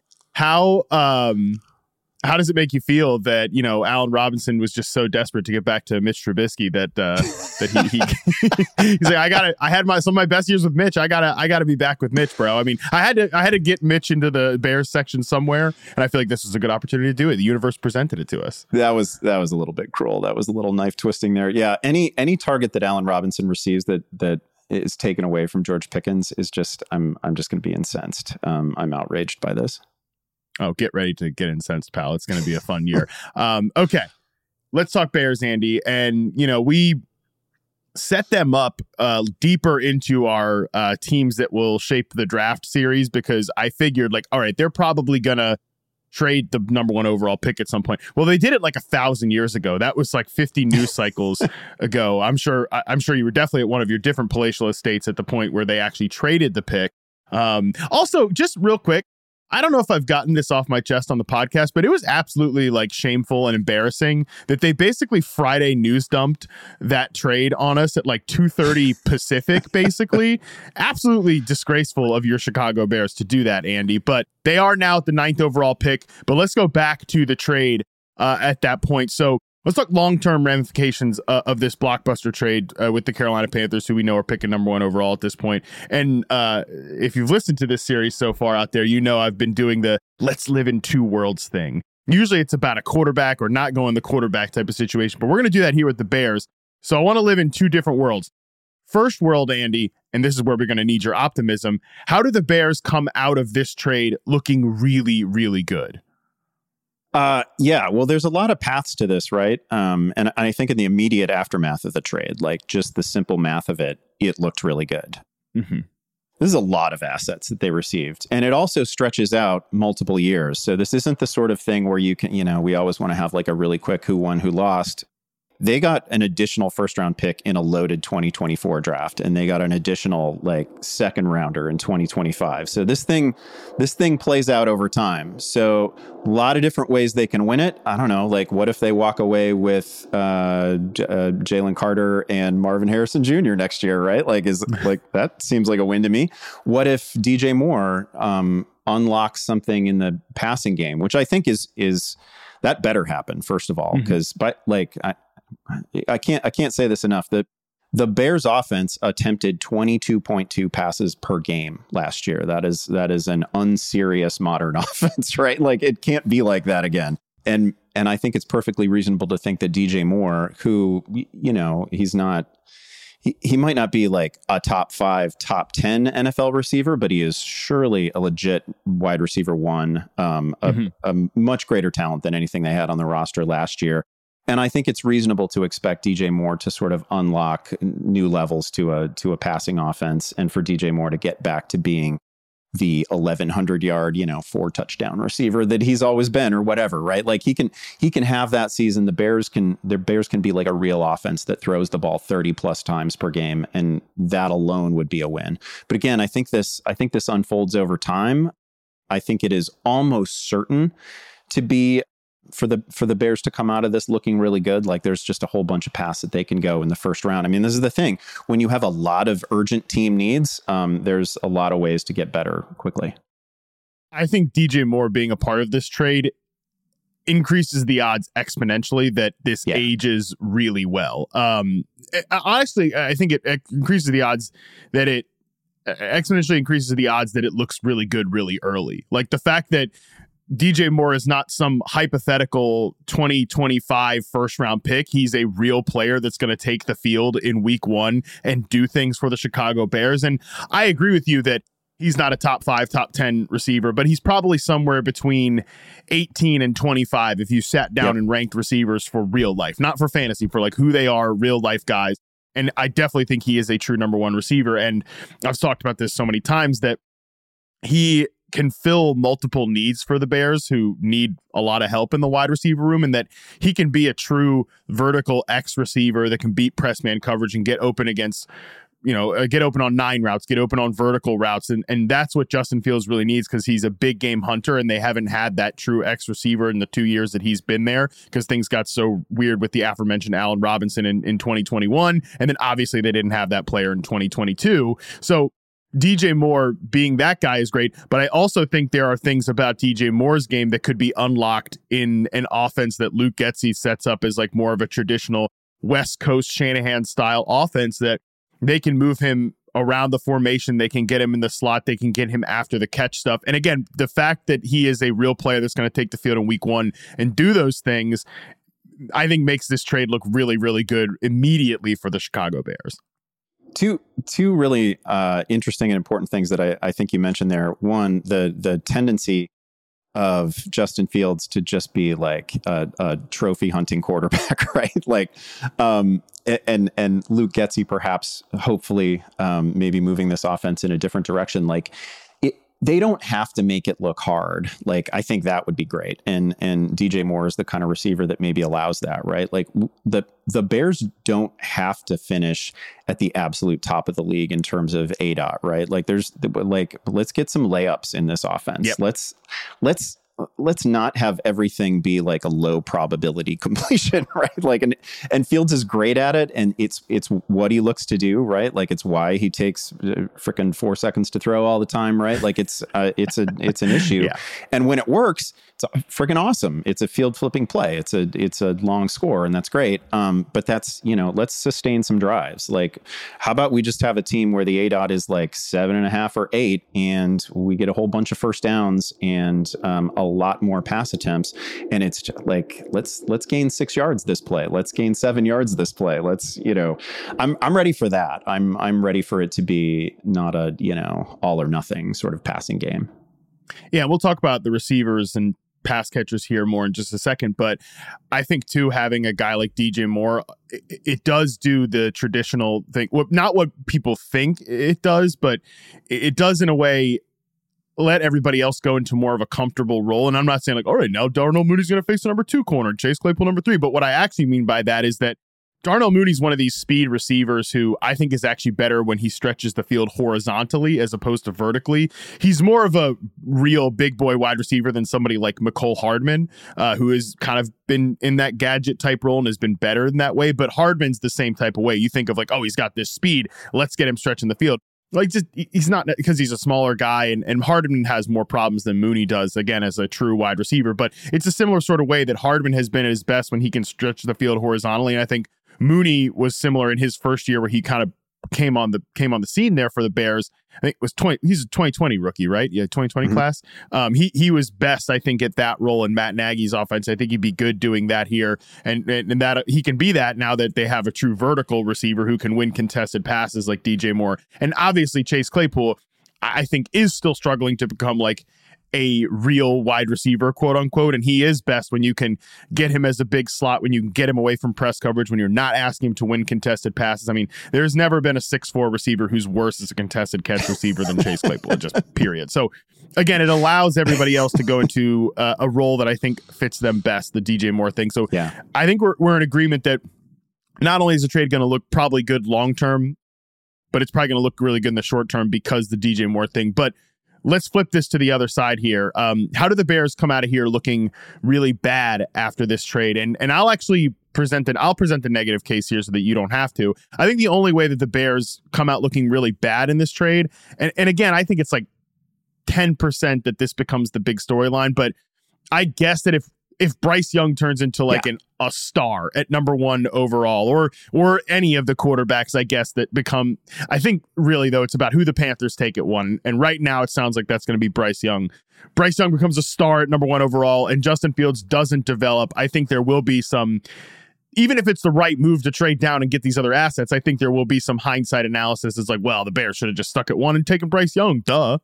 how does it make you feel that, Allen Robinson was just so desperate to get back to Mitch Trubisky that he he's like, I had some of my best years with Mitch. I gotta be back with Mitch, bro. I had to get Mitch into the Bears section somewhere, and I feel like this was a good opportunity to do it. The universe presented it to us. That was a little bit cruel. That was a little knife twisting there. Yeah. Any target that Allen Robinson receives that is taken away from George Pickens is just, I'm just going to be incensed. I'm outraged by this. Oh, get ready to get incensed, pal. It's going to be a fun year. Okay, let's talk Bears, Andy. And, we set them up deeper into our teams that will shape the draft series because I figured, all right, they're probably going to trade the number 1 overall pick at some point. Well, they did it 1,000 years ago. That was 50 news cycles ago. I'm sure you were definitely at one of your different palatial estates at the point where they actually traded the pick. Also, just real quick, I don't know if I've gotten this off my chest on the podcast, but it was absolutely shameful and embarrassing that they basically Friday news dumped that trade on us at 2:30 Pacific, basically. Absolutely disgraceful of your Chicago Bears to do that, Andy. But they are now at the 9th overall pick. But let's go back to the trade at that point. So let's talk long-term ramifications of this blockbuster trade with the Carolina Panthers, who we know are picking number 1 overall at this point. And if you've listened to this series so far out there, I've been doing the let's live in 2 worlds thing. Usually it's about a quarterback or not going the quarterback type of situation, but we're going to do that here with the Bears. So I want to live in 2 different worlds. First world, Andy, and this is where we're going to need your optimism. How do the Bears come out of this trade looking really, really good? Yeah, well, there's a lot of paths to this, right? And I think in the immediate aftermath of the trade, just the simple math of it, it looked really good. Mm-hmm. This is a lot of assets that they received. And it also stretches out multiple years. So this isn't the sort of thing where you can, we always want to have a really quick who won, who lost. they got an additional first round pick in a loaded 2024 draft, and they got an additional like second rounder in 2025. So this thing plays out over time. So a lot of different ways they can win it. I don't know, like what if they walk away with Jalen Carter and Marvin Harrison Jr. next year, right? Like that seems like a win to me. What if DJ Moore unlocks something in the passing game, which I think is that better happen, first of all, because I can't say this enough. The Bears offense attempted 22.2 passes per game last year. That is an unserious modern offense, right? Like it can't be like that again. And I think it's perfectly reasonable to think that DJ Moore, who, you know, he might not be like a top 5, top 10 NFL receiver, but he is surely a legit wide receiver one, a much greater talent than anything they had on the roster last year. And I think it's reasonable to expect DJ Moore to sort of unlock new levels to a passing offense, and for DJ Moore to get back to being the 1,100 yard, 4 touchdown receiver that he's always been, or whatever, right? Like he can have that season. The Bears can be like a real offense that throws the ball 30 plus times per game, and that alone would be a win. But again, I think this unfolds over time. I think it is almost certain to be for the Bears to come out of this looking really good. Like there's just a whole bunch of paths that they can go in the first round. I mean, this is the thing. When you have a lot of urgent team needs, there's a lot of ways to get better quickly. I think DJ Moore being a part of this trade increases the odds exponentially that this ages really well. Honestly, I think it increases the odds that it exponentially increases the odds that it looks really good really early. Like the fact that DJ Moore is not some hypothetical 2025 first round pick. He's a real player that's going to take the field in week 1 and do things for the Chicago Bears. And I agree with you that he's not a top 5, top 10 receiver, but he's probably somewhere between 18 and 25 if you sat down and ranked receivers for real life, not for fantasy, for like who they are, real life guys. And I definitely think he is a true number 1 receiver. And I've talked about this so many times that he can fill multiple needs for the Bears who need a lot of help in the wide receiver room, and that he can be a true vertical X receiver that can beat press man coverage and get open against, get open on 9 routes, get open on vertical routes. And that's what Justin Fields really needs, because he's a big game hunter, and they haven't had that true X receiver in the 2 years that he's been there, because things got so weird with the aforementioned Allen Robinson in 2021. And then obviously they didn't have that player in 2022. So DJ Moore being that guy is great, but I also think there are things about DJ Moore's game that could be unlocked in an offense that Luke Getsy sets up as like more of a traditional West Coast Shanahan style offense, that they can move him around the formation, they can get him in the slot, they can get him after the catch stuff. And again, the fact that he is a real player that's going to take the field in week 1 and do those things, I think makes this trade look really, really good immediately for the Chicago Bears. Two really interesting and important things that I think you mentioned there. One, the tendency of Justin Fields to just be like a trophy hunting quarterback, right? Like, and Luke Getsy perhaps, hopefully, maybe moving this offense in a different direction. Like, they don't have to make it look hard. Like, I think that would be great. And DJ Moore is the kind of receiver that maybe allows that, right? Like the Bears don't have to finish at the absolute top of the league in terms of ADOT, right? Like let's get some layups in this offense. Yep. Let's not have everything be like a low probability completion, right? Like, and Fields is great at it, and it's what he looks to do, right? Like, it's why he takes freaking 4 seconds to throw all the time, right? Like, it's an issue. Yeah. And when it works, it's freaking awesome. It's a field flipping play. It's a long score, and that's great. But that's, let's sustain some drives. Like, how about we just have a team where the ADOT is like 7.5 or 8, and we get a whole bunch of first downs and a lot more pass attempts, and it's just like let's gain 6 yards this play. Let's gain 7 yards this play. Let's, I'm ready for that. I'm ready for it to be not a all or nothing sort of passing game. Yeah, we'll talk about the receivers and pass catchers here more in just a second, but I think too, having a guy like DJ Moore, it does do the traditional thing. Not what people think it does, but it does in a way let everybody else go into more of a comfortable role. And I'm not saying like, all right, now Darnell Mooney's going to face the number 2 corner, Chase Claypool number 3. But what I actually mean by that is that Darnell Mooney's one of these speed receivers who I think is actually better when he stretches the field horizontally as opposed to vertically. He's more of a real big boy wide receiver than somebody like Mecole Hardman, who has kind of been in that gadget type role and has been better in that way. But Hardman's the same type of way. You think of like, oh, he's got this speed. Let's get him stretching the field. Like, just he's not, because he's a smaller guy, and Hardman has more problems than Mooney does, again, as a true wide receiver. But it's a similar sort of way that Hardman has been at his best when he can stretch the field horizontally. And I think Mooney was similar in his first year where he kind of came on the scene there for the Bears. I think it was he's a 2020 rookie, right? Yeah, 2020 class. He was best, I think, at that role in Matt Nagy's offense. I think he'd be good doing that here, and that he can be that now that they have a true vertical receiver who can win contested passes like DJ Moore. And obviously Chase Claypool, I think, is still struggling to become like a real wide receiver, quote unquote. And he is best when you can get him as a big slot, when you can get him away from press coverage, when you're not asking him to win contested passes. I mean, there's never been a 6'4" receiver who's worse as a contested catch receiver than Chase Claypool, just period. So again, it allows everybody else to go into a role that I think fits them best, the DJ Moore thing. So yeah, I think we're in agreement that not only is the trade going to look probably good long-term, but it's probably going to look really good in the short term because the DJ Moore thing. But let's flip this to the other side here. How do the Bears come out of here looking really bad after this trade? And I'll actually present the negative case here so that you don't have to. I think the only way that the Bears come out looking really bad in this trade, and again, I think it's like 10% that this becomes the big storyline, but I guess that if Bryce Young turns into like a star at number 1 overall, or any of the quarterbacks, I guess, that become, I think really though, it's about who the Panthers take at 1. And right now it sounds like that's going to be Bryce Young. Bryce Young becomes a star at number 1 overall and Justin Fields doesn't develop. I think there will be some, even if it's the right move to trade down and get these other assets, I think there will be some hindsight analysis. It's like, well, the Bears should have just stuck at 1 and taken Bryce Young. Duh.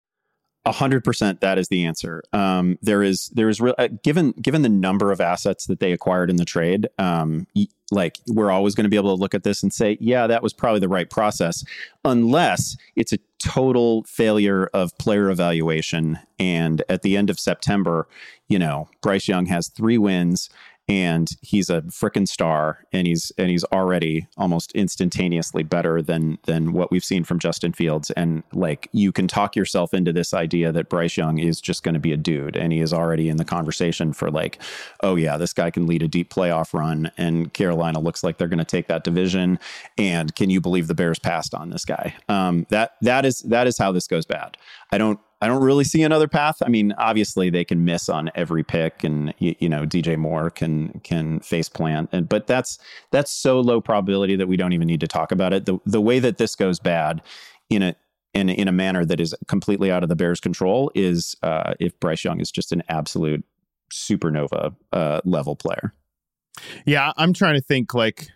100% that is the answer. There is given the number of assets that they acquired in the trade, like we're always going to be able to look at this and say, yeah, that was probably the right process, unless it's a total failure of player evaluation. And at the end of September, Bryce Young has 3 wins. And he's a frickin' star, and he's already almost instantaneously better than what we've seen from Justin Fields. And like, you can talk yourself into this idea that Bryce Young is just going to be a dude, and he is already in the conversation for like, oh yeah, this guy can lead a deep playoff run, and Carolina looks like they're going to take that division. And can you believe the Bears passed on this guy? That is how this goes bad. I don't really see another path. I mean, obviously they can miss on every pick, and DJ Moore can face plant, but that's so low probability that we don't even need to talk about it. The way that this goes bad in a manner that is completely out of the Bears' control is if Bryce Young is just an absolute supernova level player. Yeah, I'm trying to think like.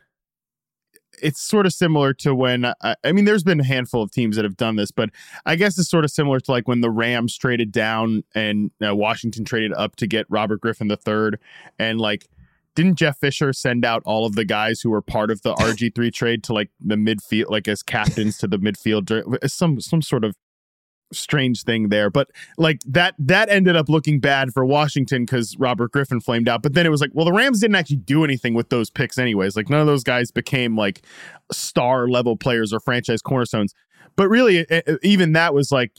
It's sort of similar to when, I mean, there's been a handful of teams that have done this, but I guess it's sort of similar to like when the Rams traded down and Washington traded up to get Robert Griffin III. And like, didn't Jeff Fisher send out all of the guys who were part of the RG3 trade to like the midfield, like as captains to the midfield? Some sort of strange thing there, but like that ended up looking bad for Washington because Robert Griffin flamed out. But then it was like, well, the Rams didn't actually do anything with those picks anyways. Like none of those guys became like star level players or franchise cornerstones. But really, even that was like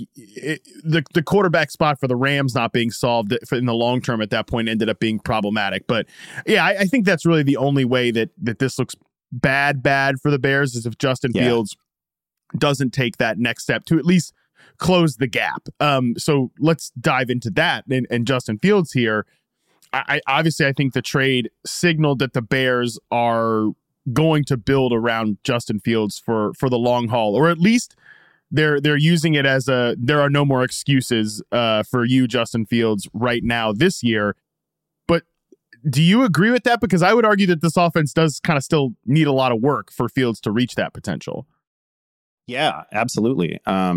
the quarterback spot for the Rams not being solved in the long term at that point ended up being problematic. But yeah, I think that's really the only way that this looks bad for the Bears is if Justin Fields doesn't take that next step to at least close the gap. So let's dive into that. And Justin Fields here, I think the trade signaled that the Bears are going to build around Justin Fields for the long haul, or at least they're using it as there are no more excuses for you, Justin Fields, right now this year. But do you agree with that? Because I would argue that this offense does kind of still need a lot of work for Fields to reach that potential. Yeah, absolutely.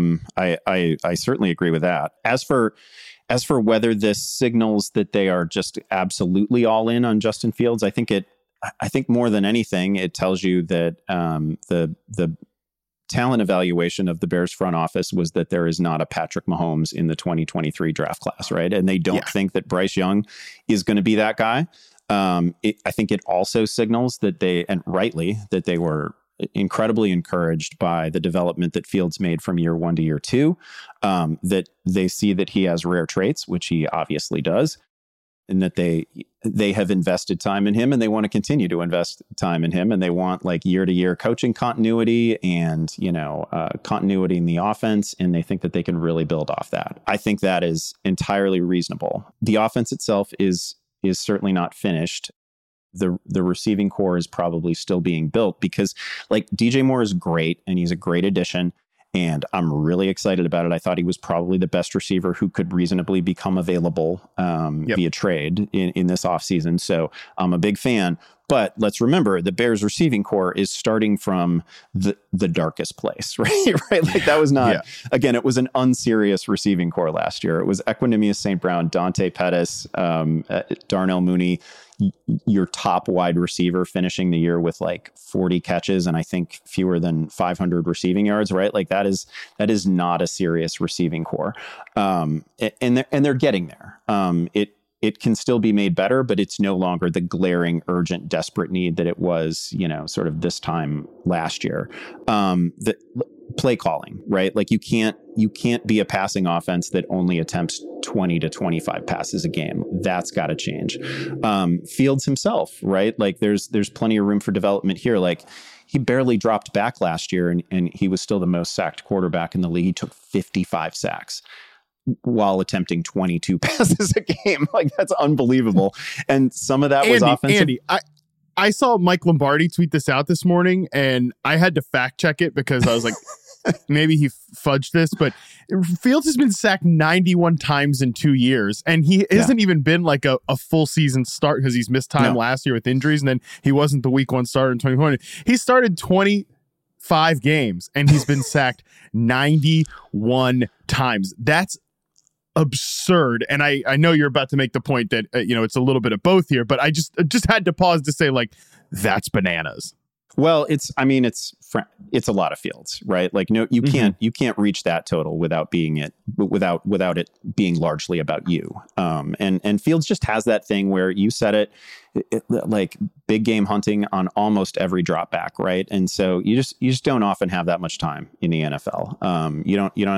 I certainly agree with that. As for whether this signals that they are just absolutely all in on Justin Fields, I think more than anything, it tells you that the talent evaluation of the Bears front office was that there is not a Patrick Mahomes in the 2023 draft class, right? And they don't think that Bryce Young is going to be that guy. I think it also signals that and rightly, that they were incredibly encouraged by the development that Fields made from year 1 to year 2, that they see that he has rare traits, which he obviously does, and that they have invested time in him, and they want to continue to invest time in him, and they want like year to year coaching continuity and continuity in the offense, and they think that they can really build off that. I think that is entirely reasonable. The offense itself is certainly not finished. The receiving core is probably still being built, because like DJ Moore is great and he's a great addition, and I'm really excited about it. I thought he was probably the best receiver who could reasonably become available via trade in this offseason. So I'm a big fan. But let's remember, the Bears receiving core is starting from the darkest place, right? Like that was not, again, it was an unserious receiving core last year. It was Equanimeous St. Brown, Dante Pettis, Darnell Mooney, your top wide receiver, finishing the year with like 40 catches and I think fewer than 500 receiving yards, right? Like that is not a serious receiving core. And they're getting there. It can still be made better, but it's no longer the glaring, urgent, desperate need that it was, sort of this time last year. The play calling, right? Like you can't be a passing offense that only attempts 20 to 25 passes a game. That's got to change. Fields himself, right? Like there's plenty of room for development here. Like he barely dropped back last year, and he was still the most sacked quarterback in the league. He took 55 sacks while attempting 22 passes a game. Like that's unbelievable. And some of that was offensive. Andy, I saw Mike Lombardi tweet this out this morning, and I had to fact check it because I was like, maybe he fudged this, but Fields has been sacked 91 times in 2 years, and he hasn't even been like a full season start because he's missed time last year with injuries, and then he wasn't the week 1 starter in 2020. He started 25 games, and he's been sacked 91 times. That's absurd. And I know you're about to make the point that it's a little bit of both here, but I just had to pause to say, like, that's bananas. Well, it's a lot of Fields, right? Like, no, you can't reach that total without it being largely about you. And Fields just has that thing where you said it, like big game hunting on almost every drop back, right? And so you just don't often have that much time in the NFL.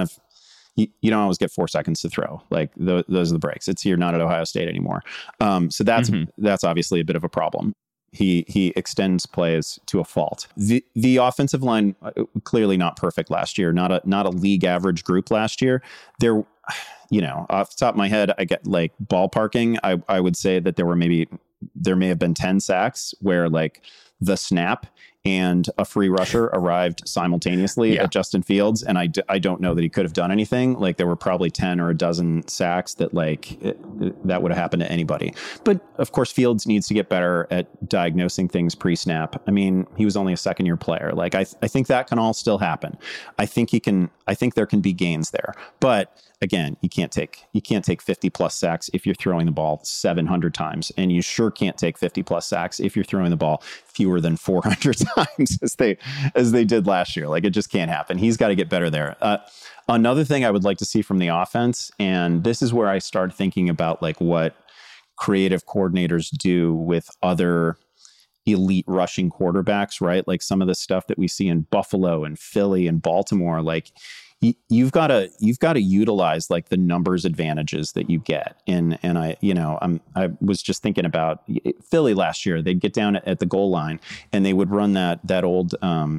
You don't always get 4 seconds to throw. Like those are the breaks. You're not at Ohio State anymore. So that's obviously a bit of a problem. He extends plays to a fault. The offensive line, clearly not perfect last year. Not a league average group last year. There, off the top of my head, I get like ballparking. I would say that there may have been 10 sacks where like the snap and a free rusher arrived simultaneously at Justin Fields. And I don't know that he could have done anything. Like there were probably 10 or a dozen sacks that that would have happened to anybody. But of course, Fields needs to get better at diagnosing things pre-snap. I mean, he was only a second-year player. Like I think that can all still happen. I think there can be gains there. But again, you can't take 50 plus sacks if you're throwing the ball 700 times. And you sure can't take 50 plus sacks if you're throwing the ball fewer than 400 times as they did last year. Like it just can't happen. He's got to get better there. Another thing I would like to see from the offense, and this is where I start thinking about like what creative coordinators do with other elite rushing quarterbacks, right? Like some of the stuff that we see in Buffalo and Philly and Baltimore, like you've got to utilize like the numbers advantages that you get. And I was just thinking about Philly last year. They'd get down at the goal line and they would run that old,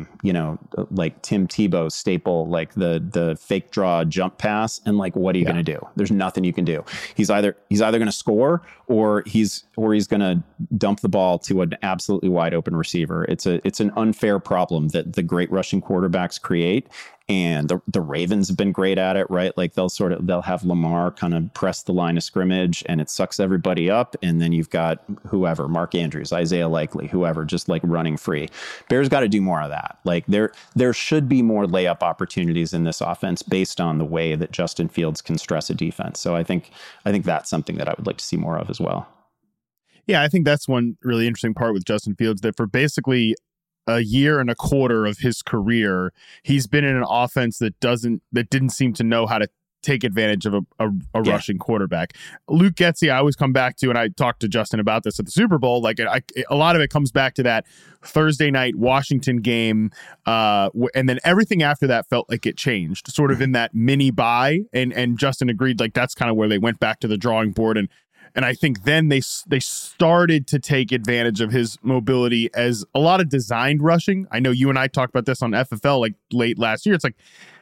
like Tim Tebow staple, like the fake draw jump pass. And like, what are you going to do? There's nothing you can do. He's either going to score or he's going to dump the ball to an absolutely wide open receiver. It's an unfair problem that the great rushing quarterbacks create. And the Ravens have been great at it, right? Like they'll have Lamar kind of press the line of scrimmage and it sucks everybody up. And then you've got whoever, Mark Andrews, Isaiah Likely, whoever, just like running free. Bears got to do more of that. Like there should be more layup opportunities in this offense based on the way that Justin Fields can stress a defense. So I think that's something that I would like to see more of as well. Yeah, I think that's one really interesting part with Justin Fields, that for basically a year and a quarter of his career, he's been in an offense that didn't seem to know how to take advantage of a rushing quarterback. Luke Getsy, I always come back to, and I talked to Justin about this at the Super Bowl, like a lot of it comes back to that Thursday night Washington game, and then everything after that felt like it changed, sort of in that mini bye, and Justin agreed, like that's kind of where they went back to the drawing board, and I think then they started to take advantage of his mobility as a lot of designed rushing. I know you and I talked about this on FFL like late last year. It's like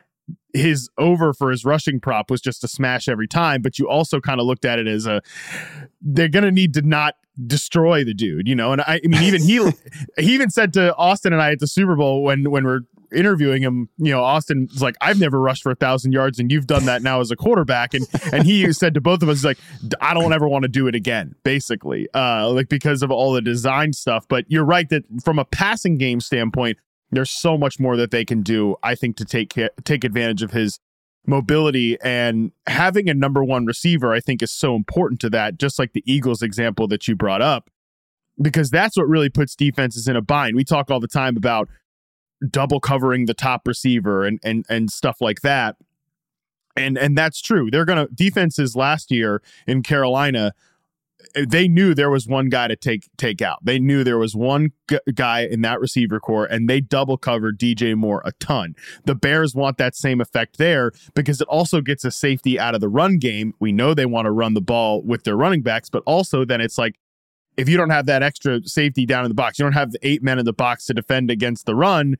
his over for his rushing prop was just a smash every time, but you also kind of looked at it as they're going to need to not destroy the dude, and I mean, even he even said to Austin and I at the Super Bowl when we're interviewing him, Austin's like, I've never rushed for 1,000 yards and you've done that now as a quarterback. And he said to both of us, like, I don't ever want to do it again, basically, like because of all the design stuff. But you're right that from a passing game standpoint, there's so much more that they can do, I think, to take advantage of his mobility, and having a number one receiver, I think, is so important to that, just like the Eagles example that you brought up, because that's what really puts defenses in a bind. We talk all the time about double covering the top receiver and stuff like that. And that's true. Defenses last year in Carolina, they knew there was one guy to take out. They knew there was one guy in that receiver core, and they double covered DJ Moore a ton. The Bears want that same effect there because it also gets a safety out of the run game. We know they want to run the ball with their running backs, but also then it's like, if you don't have that extra safety down in the box, you don't have the 8 men in the box to defend against the run.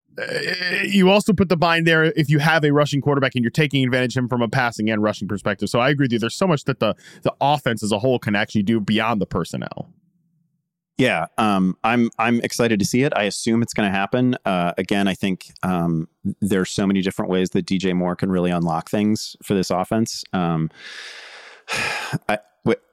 You also put the bind there if you have a rushing quarterback and you're taking advantage of him from a passing and rushing perspective. So I agree with you. There's so much that the offense as a whole can actually do beyond the personnel. Yeah, I'm excited to see it. I assume it's going to happen. Again, I think there's so many different ways that DJ Moore can really unlock things for this offense. I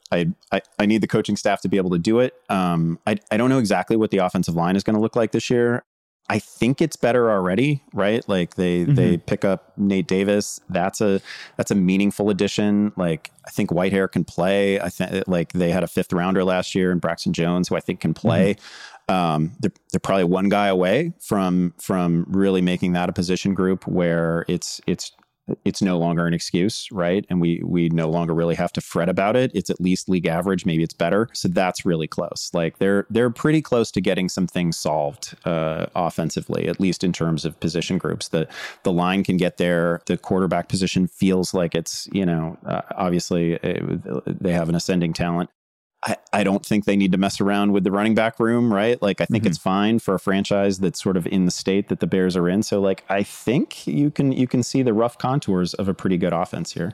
need the coaching staff to be able to do it. I don't know exactly what the offensive line is going to look like this year. I think it's better already, right? Like they pick up Nate Davis. That's a meaningful addition. Like I think Whitehair can play. I think like they had a 5th rounder last year in Braxton Jones, who I think can play. They're probably one guy away from really making that a position group where it's no longer an excuse, right? And we no longer really have to fret about it. It's at least league average, maybe it's better. So that's really close. Like they're pretty close to getting some things solved offensively, at least in terms of position groups. The line can get there. The quarterback position feels like it's, obviously they have an ascending talent. I don't think they need to mess around with the running back room, right? Like, I think it's fine for a franchise that's sort of in the state that the Bears are in. So, like, I think you can see the rough contours of a pretty good offense here.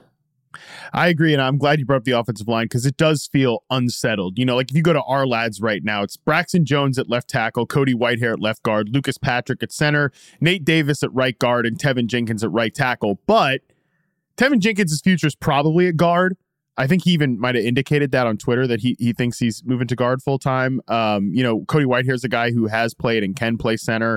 I agree, and I'm glad you brought up the offensive line because it does feel unsettled. Like if you go to our lads right now, it's Braxton Jones at left tackle, Cody Whitehair at left guard, Lucas Patrick at center, Nate Davis at right guard, and Tevin Jenkins at right tackle. But Tevin Jenkins' future is probably at guard. I think he even might have indicated that on Twitter that he thinks he's moving to guard full time. Cody Whitehair is a guy who has played and can play center.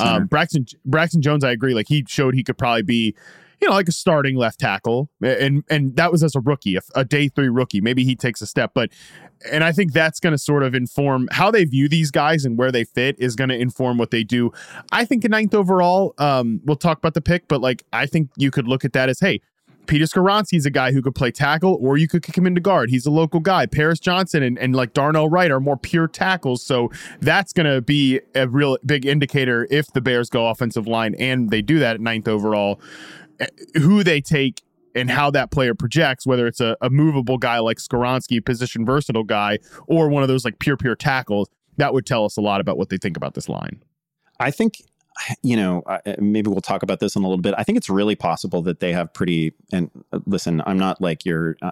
Braxton Jones, I agree. Like he showed he could probably be, like a starting left tackle, and that was as a rookie, a day 3 rookie. Maybe he takes a step, and I think that's going to sort of inform how they view these guys and where they fit is going to inform what they do. I think in 9th overall, we'll talk about the pick, but like I think you could look at that as, hey, Peter Skoronski is a guy who could play tackle, or you could kick him into guard. He's a local guy. Paris Johnson and like Darnell Wright are more pure tackles. So that's going to be a real big indicator if the Bears go offensive line and they do that at 9th overall, who they take and how that player projects, whether it's a movable guy like Skoronski, position versatile guy, or one of those like pure tackles. That would tell us a lot about what they think about this line. I think, maybe we'll talk about this in a little bit. I think it's really possible that they have and listen, I'm not like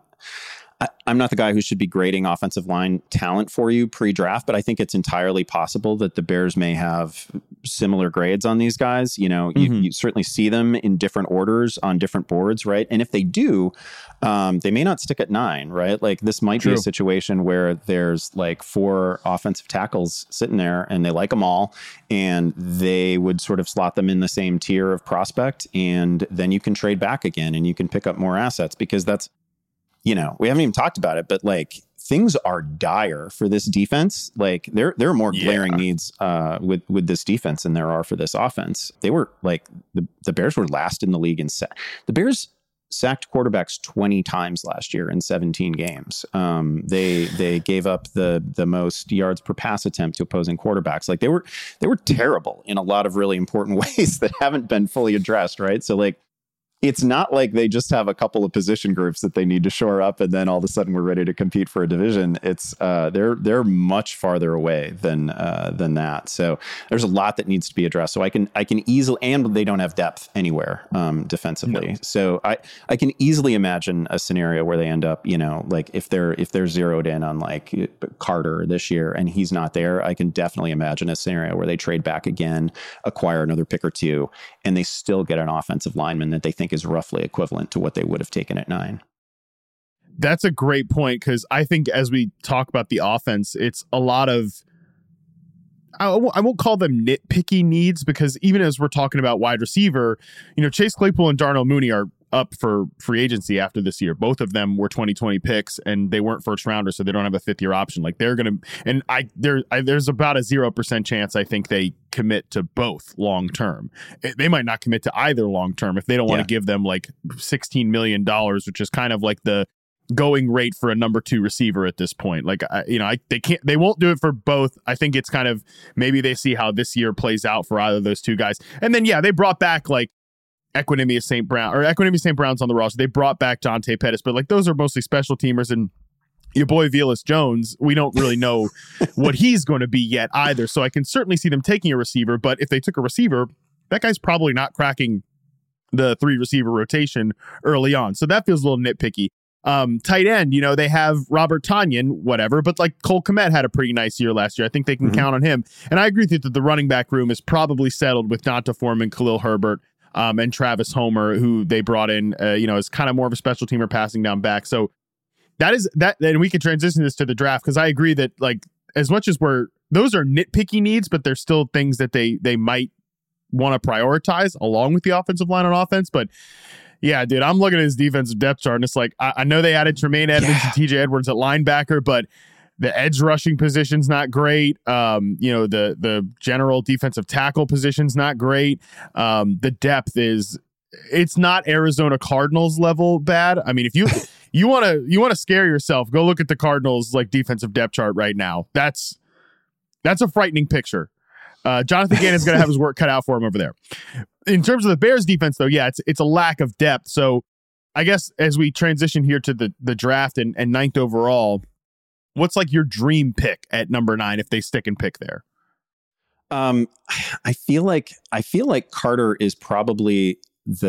I'm not the guy who should be grading offensive line talent for you pre-draft, but I think it's entirely possible that the Bears may have similar grades on these guys. You certainly see them in different orders on different boards, right? And if they do, they may not stick at 9, right? Like this might be a situation where there's like 4 offensive tackles sitting there and they like them all, and they would sort of slot them in the same tier of prospect, and then you can trade back again and you can pick up more assets, because that's, we haven't even talked about it, but like things are dire for this defense. Like there are more glaring needs with this defense than there are for this offense. They were like the Bears were last in the league in the Bears sacked quarterbacks 20 times last year in 17 games. They gave up the most yards per pass attempt to opposing quarterbacks. Like they were terrible in a lot of really important ways that haven't been fully addressed, right? So like, it's not like they just have a couple of position groups that they need to shore up and then all of a sudden we're ready to compete for a division. It's they're much farther away than that. So there's a lot that needs to be addressed. So I can easily, and they don't have depth anywhere defensively. No. So I can easily imagine a scenario where they end up, like if they're zeroed in on like Carter this year and he's not there, I can definitely imagine a scenario where they trade back again, acquire another pick or two, and they still get an offensive lineman that they think is roughly equivalent to what they would have taken at 9. That's a great point, because I think as we talk about the offense, it's a lot of, I won't call them nitpicky needs, because even as we're talking about wide receiver, Chase Claypool and Darnell Mooney are up for free agency after this year. Both of them were 2020 picks and they weren't first rounders, so they don't have a 5th year option. Like they're going to, and there's about a 0% chance I think they commit to both long term. They might not commit to either long term if they don't want to give them like $16 million, which is kind of like the going rate for a number 2 receiver at this point. Like, they won't do it for both. I think it's kind of, maybe they see how this year plays out for either of those two guys. And then, they brought back like Equanimeous St. Brown's on the roster. They brought back Dante Pettis, but like those are mostly special teamers, and your boy Velus Jones, we don't really know what he's going to be yet either. So I can certainly see them taking a receiver, but if they took a receiver, that guy's probably not cracking the 3 receiver rotation early on. So that feels a little nitpicky. Tight end, they have Robert Tonyan, whatever, but like Cole Kmet had a pretty nice year last year. I think they can count on him. And I agree with you that the running back room is probably settled with Donta Foreman, Khalil Herbert, and Travis Homer, who they brought in, is kind of more of a special teamer passing down back. So that is that. Then we can transition this to the draft, because I agree that like as much as those are nitpicky needs, but they're still things that they might want to prioritize along with the offensive line on offense. But yeah, dude, I'm looking at his defensive depth chart and it's like, I know they added Tremaine Edmonds and TJ Edwards at linebacker, but the edge rushing position's not great. The general defensive tackle position's not great. The depth it's not Arizona Cardinals level bad. I mean, if you want to scare yourself, go look at the Cardinals like defensive depth chart right now. That's a frightening picture. Jonathan Gannon's going to have his work cut out for him over there. In terms of the Bears defense, though, it's a lack of depth. So I guess as we transition here to the draft and 9th overall, what's like your dream pick at number 9 if they stick and pick there? I feel like Carter is probably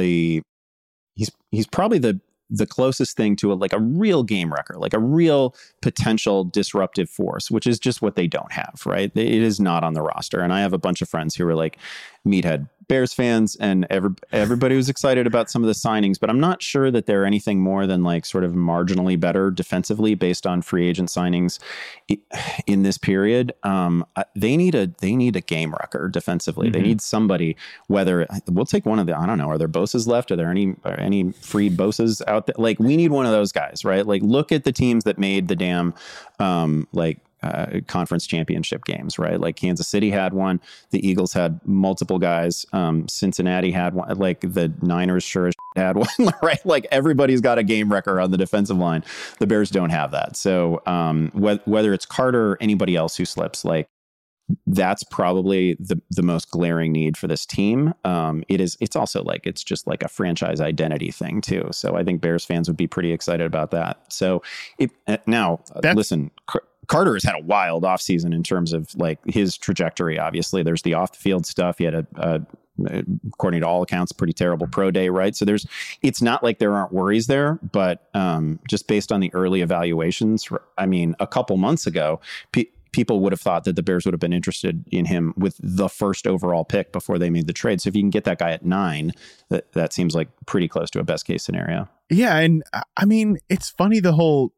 he's probably the closest thing to a real game wrecker, like a real potential disruptive force, which is just what they don't have, right? It is not on the roster. And I have a bunch of friends who are like meathead Bears fans, and everybody was excited about some of the signings, but I'm not sure that they're anything more than like sort of marginally better defensively based on free agent signings in this period. They need a game wrecker defensively. Mm-hmm. They need somebody, whether we'll take one of the, I don't know, are there Bosa's left? Are there any free Bosa's out there? Like we need one of those guys, right? Like look at the teams that made the damn, conference championship games, right? Like Kansas City had one, the Eagles had multiple guys, Cincinnati had one, like the Niners sure as had one, right? Like everybody's got a game wrecker on the defensive line. The Bears don't have that. So whether it's Carter or anybody else who slips, like that's probably the most glaring need for this team. It's also like, it's just like a franchise identity thing too. So I think Bears fans would be pretty excited about that. So listen, Carter has had a wild offseason in terms of like his trajectory. Obviously there's the off the field stuff. He had according to all accounts, pretty terrible pro day, right? So it's not like there aren't worries there, but just based on the early evaluations, I mean, a couple months ago, people would have thought that the Bears would have been interested in him with the first overall pick before they made the trade. So if you can get that guy at 9, that seems like pretty close to a best case scenario. Yeah. And I mean, it's funny, the whole,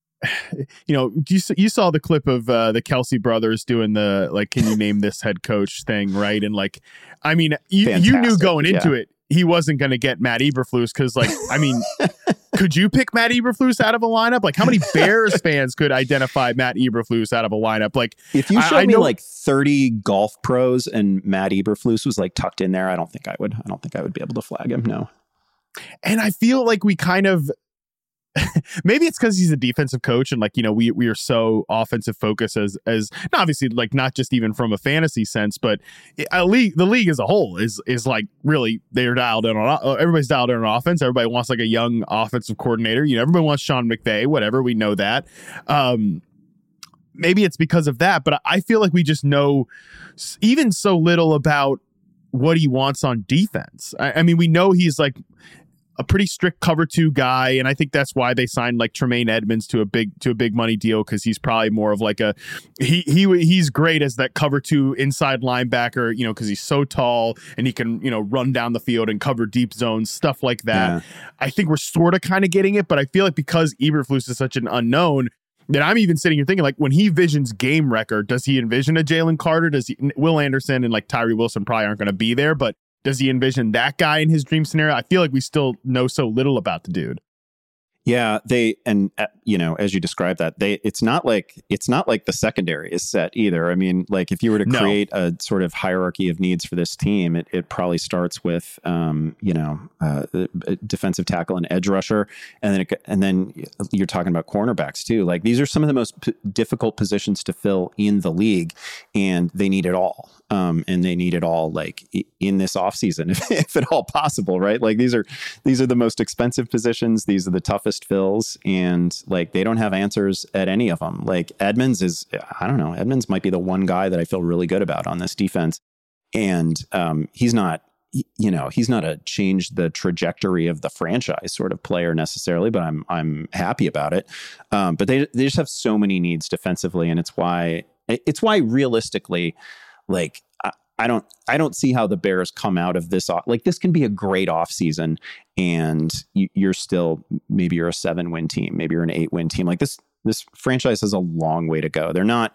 you saw the clip of the Kelsey brothers doing the, like, can you name this head coach thing, right? And like, I mean, you knew going into it, he wasn't going to get Matt Eberflus because, like, I mean, could you pick Matt Eberflus out of a lineup? Like, how many Bears fans could identify Matt Eberflus out of a lineup? Like, if you showed me like 30 golf pros and Matt Eberflus was like tucked in there, I don't think I would be able to flag him. No. And I feel like we kind of, maybe it's because he's a defensive coach and like, you know, we are so offensive focused as obviously like not just even from a fantasy sense, but the league as a whole is like really they're dialed in on, everybody's dialed in on offense. Everybody wants like a young offensive coordinator. You know, everybody wants Sean McVay, whatever. We know that. Maybe it's because of that, but I feel like we just know even so little about what he wants on defense. I mean, we know he's like a pretty strict cover 2 guy, and I think that's why they signed like Tremaine Edmonds to a big money deal, because he's probably more of like he's great as that cover 2 inside linebacker, you know, because he's so tall and he can, you know, run down the field and cover deep zones, stuff like that. Yeah. I think we're sort of kind of getting it, but I feel like because Eberflus is such an unknown, that I'm even sitting here thinking, like, when he visions game record, does he envision a Jalen Carter? Will Anderson and like Tyree Wilson probably aren't going to be there, but does he envision that guy in his dream scenario? I feel like we still know so little about the dude. Yeah, you know, as you described that, it's not like the secondary is set either. I mean, like if you were to create a sort of hierarchy of needs for this team, it probably starts with defensive tackle and edge rusher, and then you're talking about cornerbacks too. Like these are some of the most difficult positions to fill in the league, and they need it all. And they need it all like in this offseason, if at all possible, right? Like these are the most expensive positions. These are the toughest fills, and like they don't have answers at any of them. Like Edmonds might be the one guy that I feel really good about on this defense. And he's not a change the trajectory of the franchise sort of player necessarily, but I'm happy about it. But they just have so many needs defensively, and it's why realistically, like I don't see how the Bears come out of this. Like this can be a great offseason, and you're still, maybe you're a 7-win team, maybe you're an 8-win team. Like this franchise has a long way to go. They're not.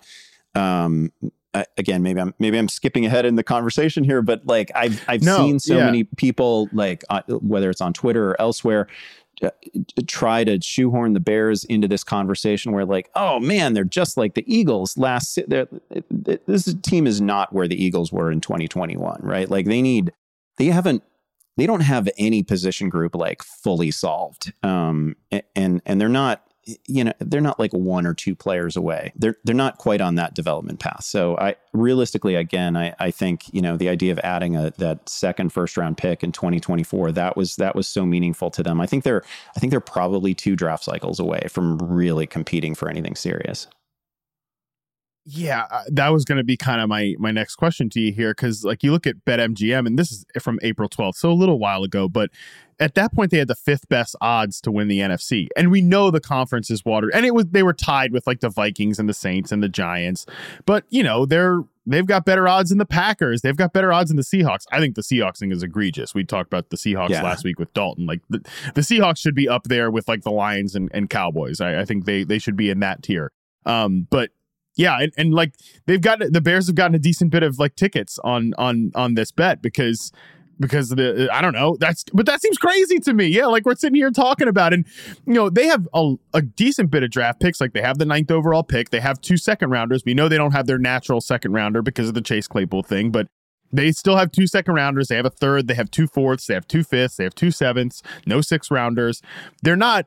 Again, maybe I'm skipping ahead in the conversation here, but like I've seen so many people, like whether it's on Twitter or elsewhere, try to shoehorn the Bears into this conversation where like, oh man, they're just like the Eagles this team is not where the Eagles were in 2021, right? Like they don't have any position group like fully solved. And they're not, you know, they're not like 1 or 2 players away. They're not quite on that development path. So I think, you know, the idea of adding that second first round pick in 2024, that was so meaningful to them. I think they're probably 2 draft cycles away from really competing for anything serious. Yeah, that was going to be kind of my next question to you here, because like you look at BetMGM, and this is from April 12th, so a little while ago, but at that point they had the 5th best odds to win the NFC, and we know the conference is watered, and they were tied with like the Vikings and the Saints and the Giants, but you know they've got better odds than the Packers, they've got better odds than the Seahawks. I think the Seahawks thing is egregious. We talked about the Seahawks last week with Dalton. Like the Seahawks should be up there with like the Lions and Cowboys. I think they should be in that tier. But yeah, and like the Bears have gotten a decent bit of like tickets on this bet because I don't know, but that seems crazy to me. Yeah, like we're sitting here talking about it, and you know they have a decent bit of draft picks. Like they have the 9th overall pick, they have 2 second rounders. We know they don't have their natural second rounder because of the Chase Claypool thing, but they still have 2 second rounders. They have a 3rd, they have 2 4ths, they have 2 5ths, they have 2 7ths, no 6 rounders. They're not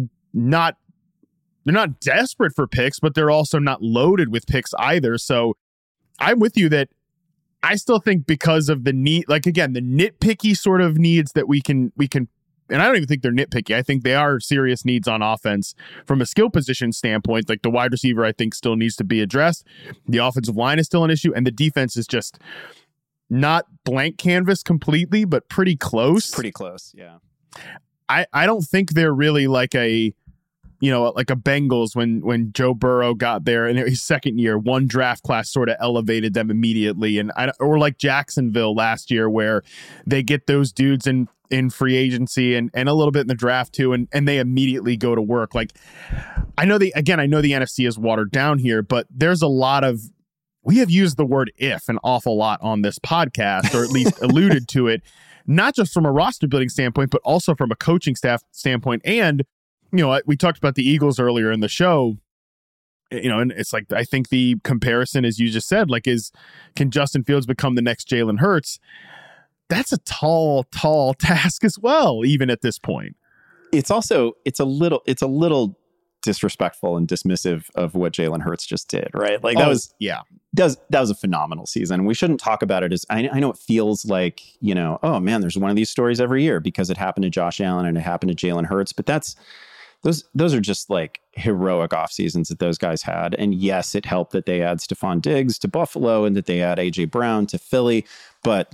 desperate for picks, but they're also not loaded with picks either. So I'm with you that I still think because of the need, like again, the nitpicky sort of needs that we can, and I don't even think they're nitpicky. I think they are serious needs on offense from a skill position standpoint. Like the wide receiver, I think still needs to be addressed. The offensive line is still an issue, and the defense is just not blank canvas completely, but pretty close. Pretty close. Yeah. I don't think they're really like a Bengals when Joe Burrow got there in his second year, one draft class sort of elevated them immediately. Or like Jacksonville last year, where they get those dudes in free agency and a little bit in the draft too, and they immediately go to work. Like I know the NFC is watered down here, but there's a lot of, we have used the word if an awful lot on this podcast, or at least alluded to it, not just from a roster building standpoint, but also from a coaching staff standpoint. And you know, we talked about the Eagles earlier in the show, you know, and it's like, I think the comparison, as you just said, like can Justin Fields become the next Jalen Hurts? that's a tall task as well, even at this point. It's a little disrespectful and dismissive of what Jalen Hurts just did, right? Like that was a phenomenal season. We shouldn't talk about it as, I know it feels like, oh man, there's one of these stories every year because it happened to Josh Allen and it happened to Jalen Hurts, but those are just like heroic off seasons that those guys had. And yes, it helped that they had Stephon Diggs to Buffalo and that they had AJ Brown to Philly, but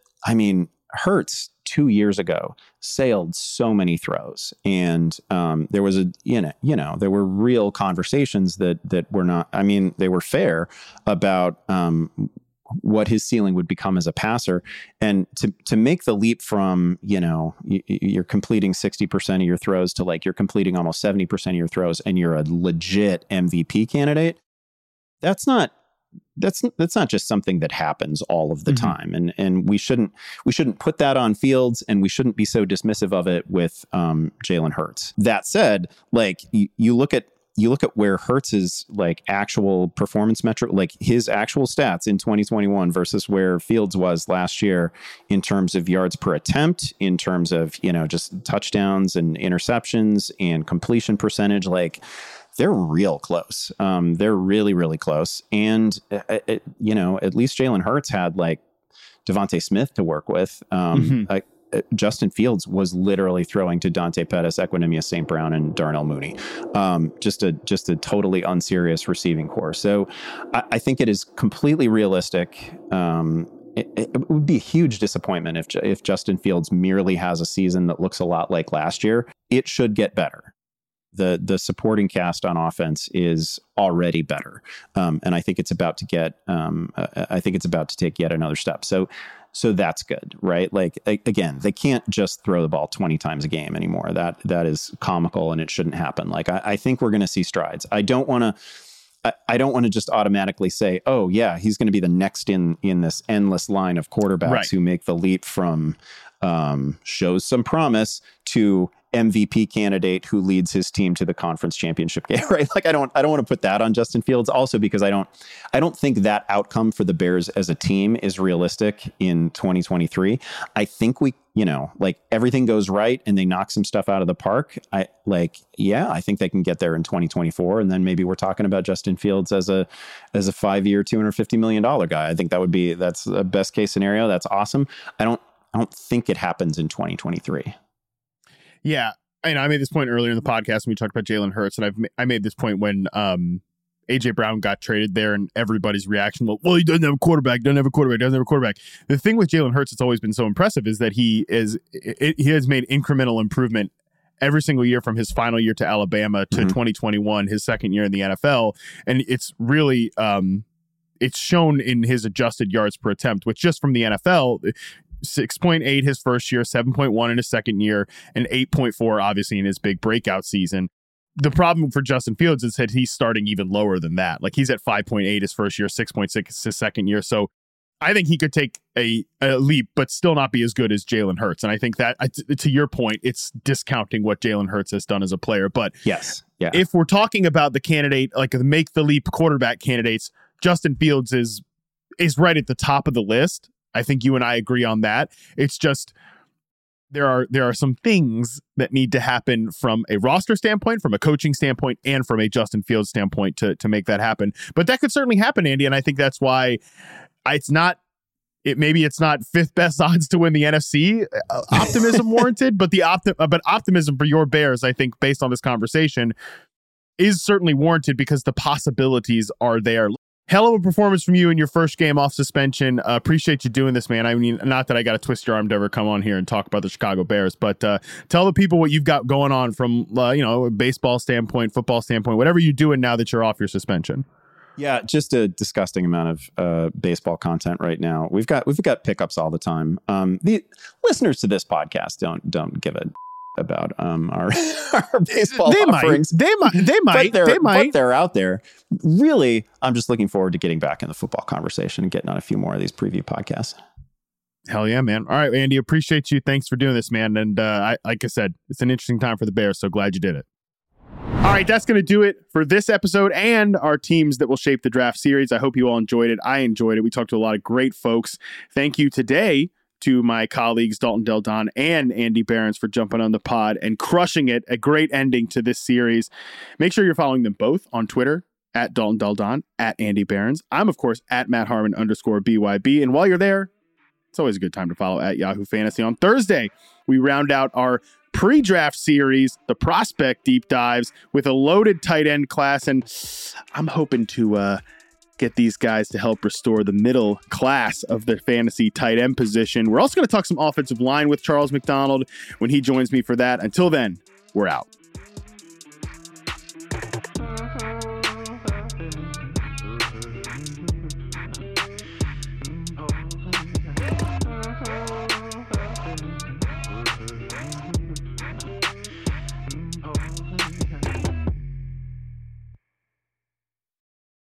Hurts 2 years ago sailed so many throws, and there was there were real conversations that were not, they were fair about what his ceiling would become as a passer, and to make the leap from you're completing 60% of your throws to like you're completing almost 70% of your throws and you're a legit MVP candidate. That's not just something that happens all of the time. And we shouldn't put that on Fields, and we shouldn't be so dismissive of it with Jalen Hurts. That said, like you look at where Hurts's like actual performance metric, like his actual stats in 2021 versus where Fields was last year in terms of yards per attempt, in terms of, just touchdowns and interceptions and completion percentage, like they're real close. They're really, really close. And, at least Jalen Hurts had like Devontae Smith to work with. Justin Fields was literally throwing to Dante Pettis, Equanimeous St. Brown, and Darnell Mooney. Just a totally unserious receiving core. So I think it is completely realistic. It would be a huge disappointment if Justin Fields merely has a season that looks a lot like last year. It should get better. The supporting cast on offense is already better, and I think it's about to get. I think it's about to take yet another step. So that's good, right? Like again, they can't just throw the ball 20 times a game anymore. That is comical, and it shouldn't happen. Like I think we're going to see strides. I don't want to just automatically say, oh yeah, he's going to be the next in this endless line of quarterbacks who make the leap from shows some promise to MVP candidate who leads his team to the conference championship game, right? Like I don't want to put that on Justin Fields, also because I don't think that outcome for the Bears as a team is realistic in 2023. I think we, like everything goes right and they knock some stuff out of the park. I think they can get there in 2024. And then maybe we're talking about Justin Fields as a 5-year, $250 million guy. I think that's a best case scenario. That's awesome. I don't think it happens in 2023. Yeah, and I made this point earlier in the podcast when we talked about Jalen Hurts, and I made this point when AJ Brown got traded there, and everybody's reaction, well, he doesn't have a quarterback. The thing with Jalen Hurts that's always been so impressive is that he has made incremental improvement every single year from his final year to Alabama to 2021, his second year in the NFL, and it's really it's shown in his adjusted yards per attempt, which just from the NFL. 6.8 his first year, 7.1 in his second year, and 8.4 obviously in his big breakout season. The problem for Justin Fields is that he's starting even lower than that. Like he's at 5.8 his first year, 6.6 his second year. So I think he could take a leap, but still not be as good as Jalen Hurts. And I think that, to your point, it's discounting what Jalen Hurts has done as a player. But yes, yeah. If we're talking about the candidate, like the make the leap quarterback candidates, Justin Fields is right at the top of the list. I think you and I agree on that. It's just there are some things that need to happen from a roster standpoint, from a coaching standpoint, and from a Justin Fields standpoint to make that happen. But that could certainly happen, Andy, and I think that's why maybe it's not fifth best odds to win the NFC. Optimism warranted, but optimism for your Bears, I think, based on this conversation, is certainly warranted because the possibilities are there. Hell of a performance from you in your first game off suspension. Appreciate you doing this, man. I mean, not that I got to twist your arm to ever come on here and talk about the Chicago Bears, but tell the people what you've got going on from a baseball standpoint, football standpoint, whatever you're doing now that you're off your suspension. Yeah, just a disgusting amount of baseball content right now. We've got pickups all the time. The listeners to this podcast don't give a about our baseball offerings. They might. But they're out there. Really, I'm just looking forward to getting back in the football conversation and getting on a few more of these preview podcasts. Hell yeah, man. All right, Andy, appreciate you. Thanks for doing this, man. And like I said, it's an interesting time for the Bears, so glad you did it. All right, that's going to do it for this episode and our teams that will shape the draft series. I hope you all enjoyed it. I enjoyed it. We talked to a lot of great folks. Thank you today to my colleagues Dalton Del Don and Andy Behrens for jumping on the pod and crushing it. A great ending to this series. Make sure you're following them both on Twitter, at Dalton Del Don, at Andy Behrens. I'm, of course, at Matt Harmon _BYB. And while you're there, it's always a good time to follow at Yahoo Fantasy. On Thursday, we round out our pre-draft series, the prospect deep dives, with a loaded tight end class. And I'm hoping to get these guys to help restore the middle class of the fantasy tight end position. We're also going to talk some offensive line with Charles McDonald when he joins me for that. Until then, we're out.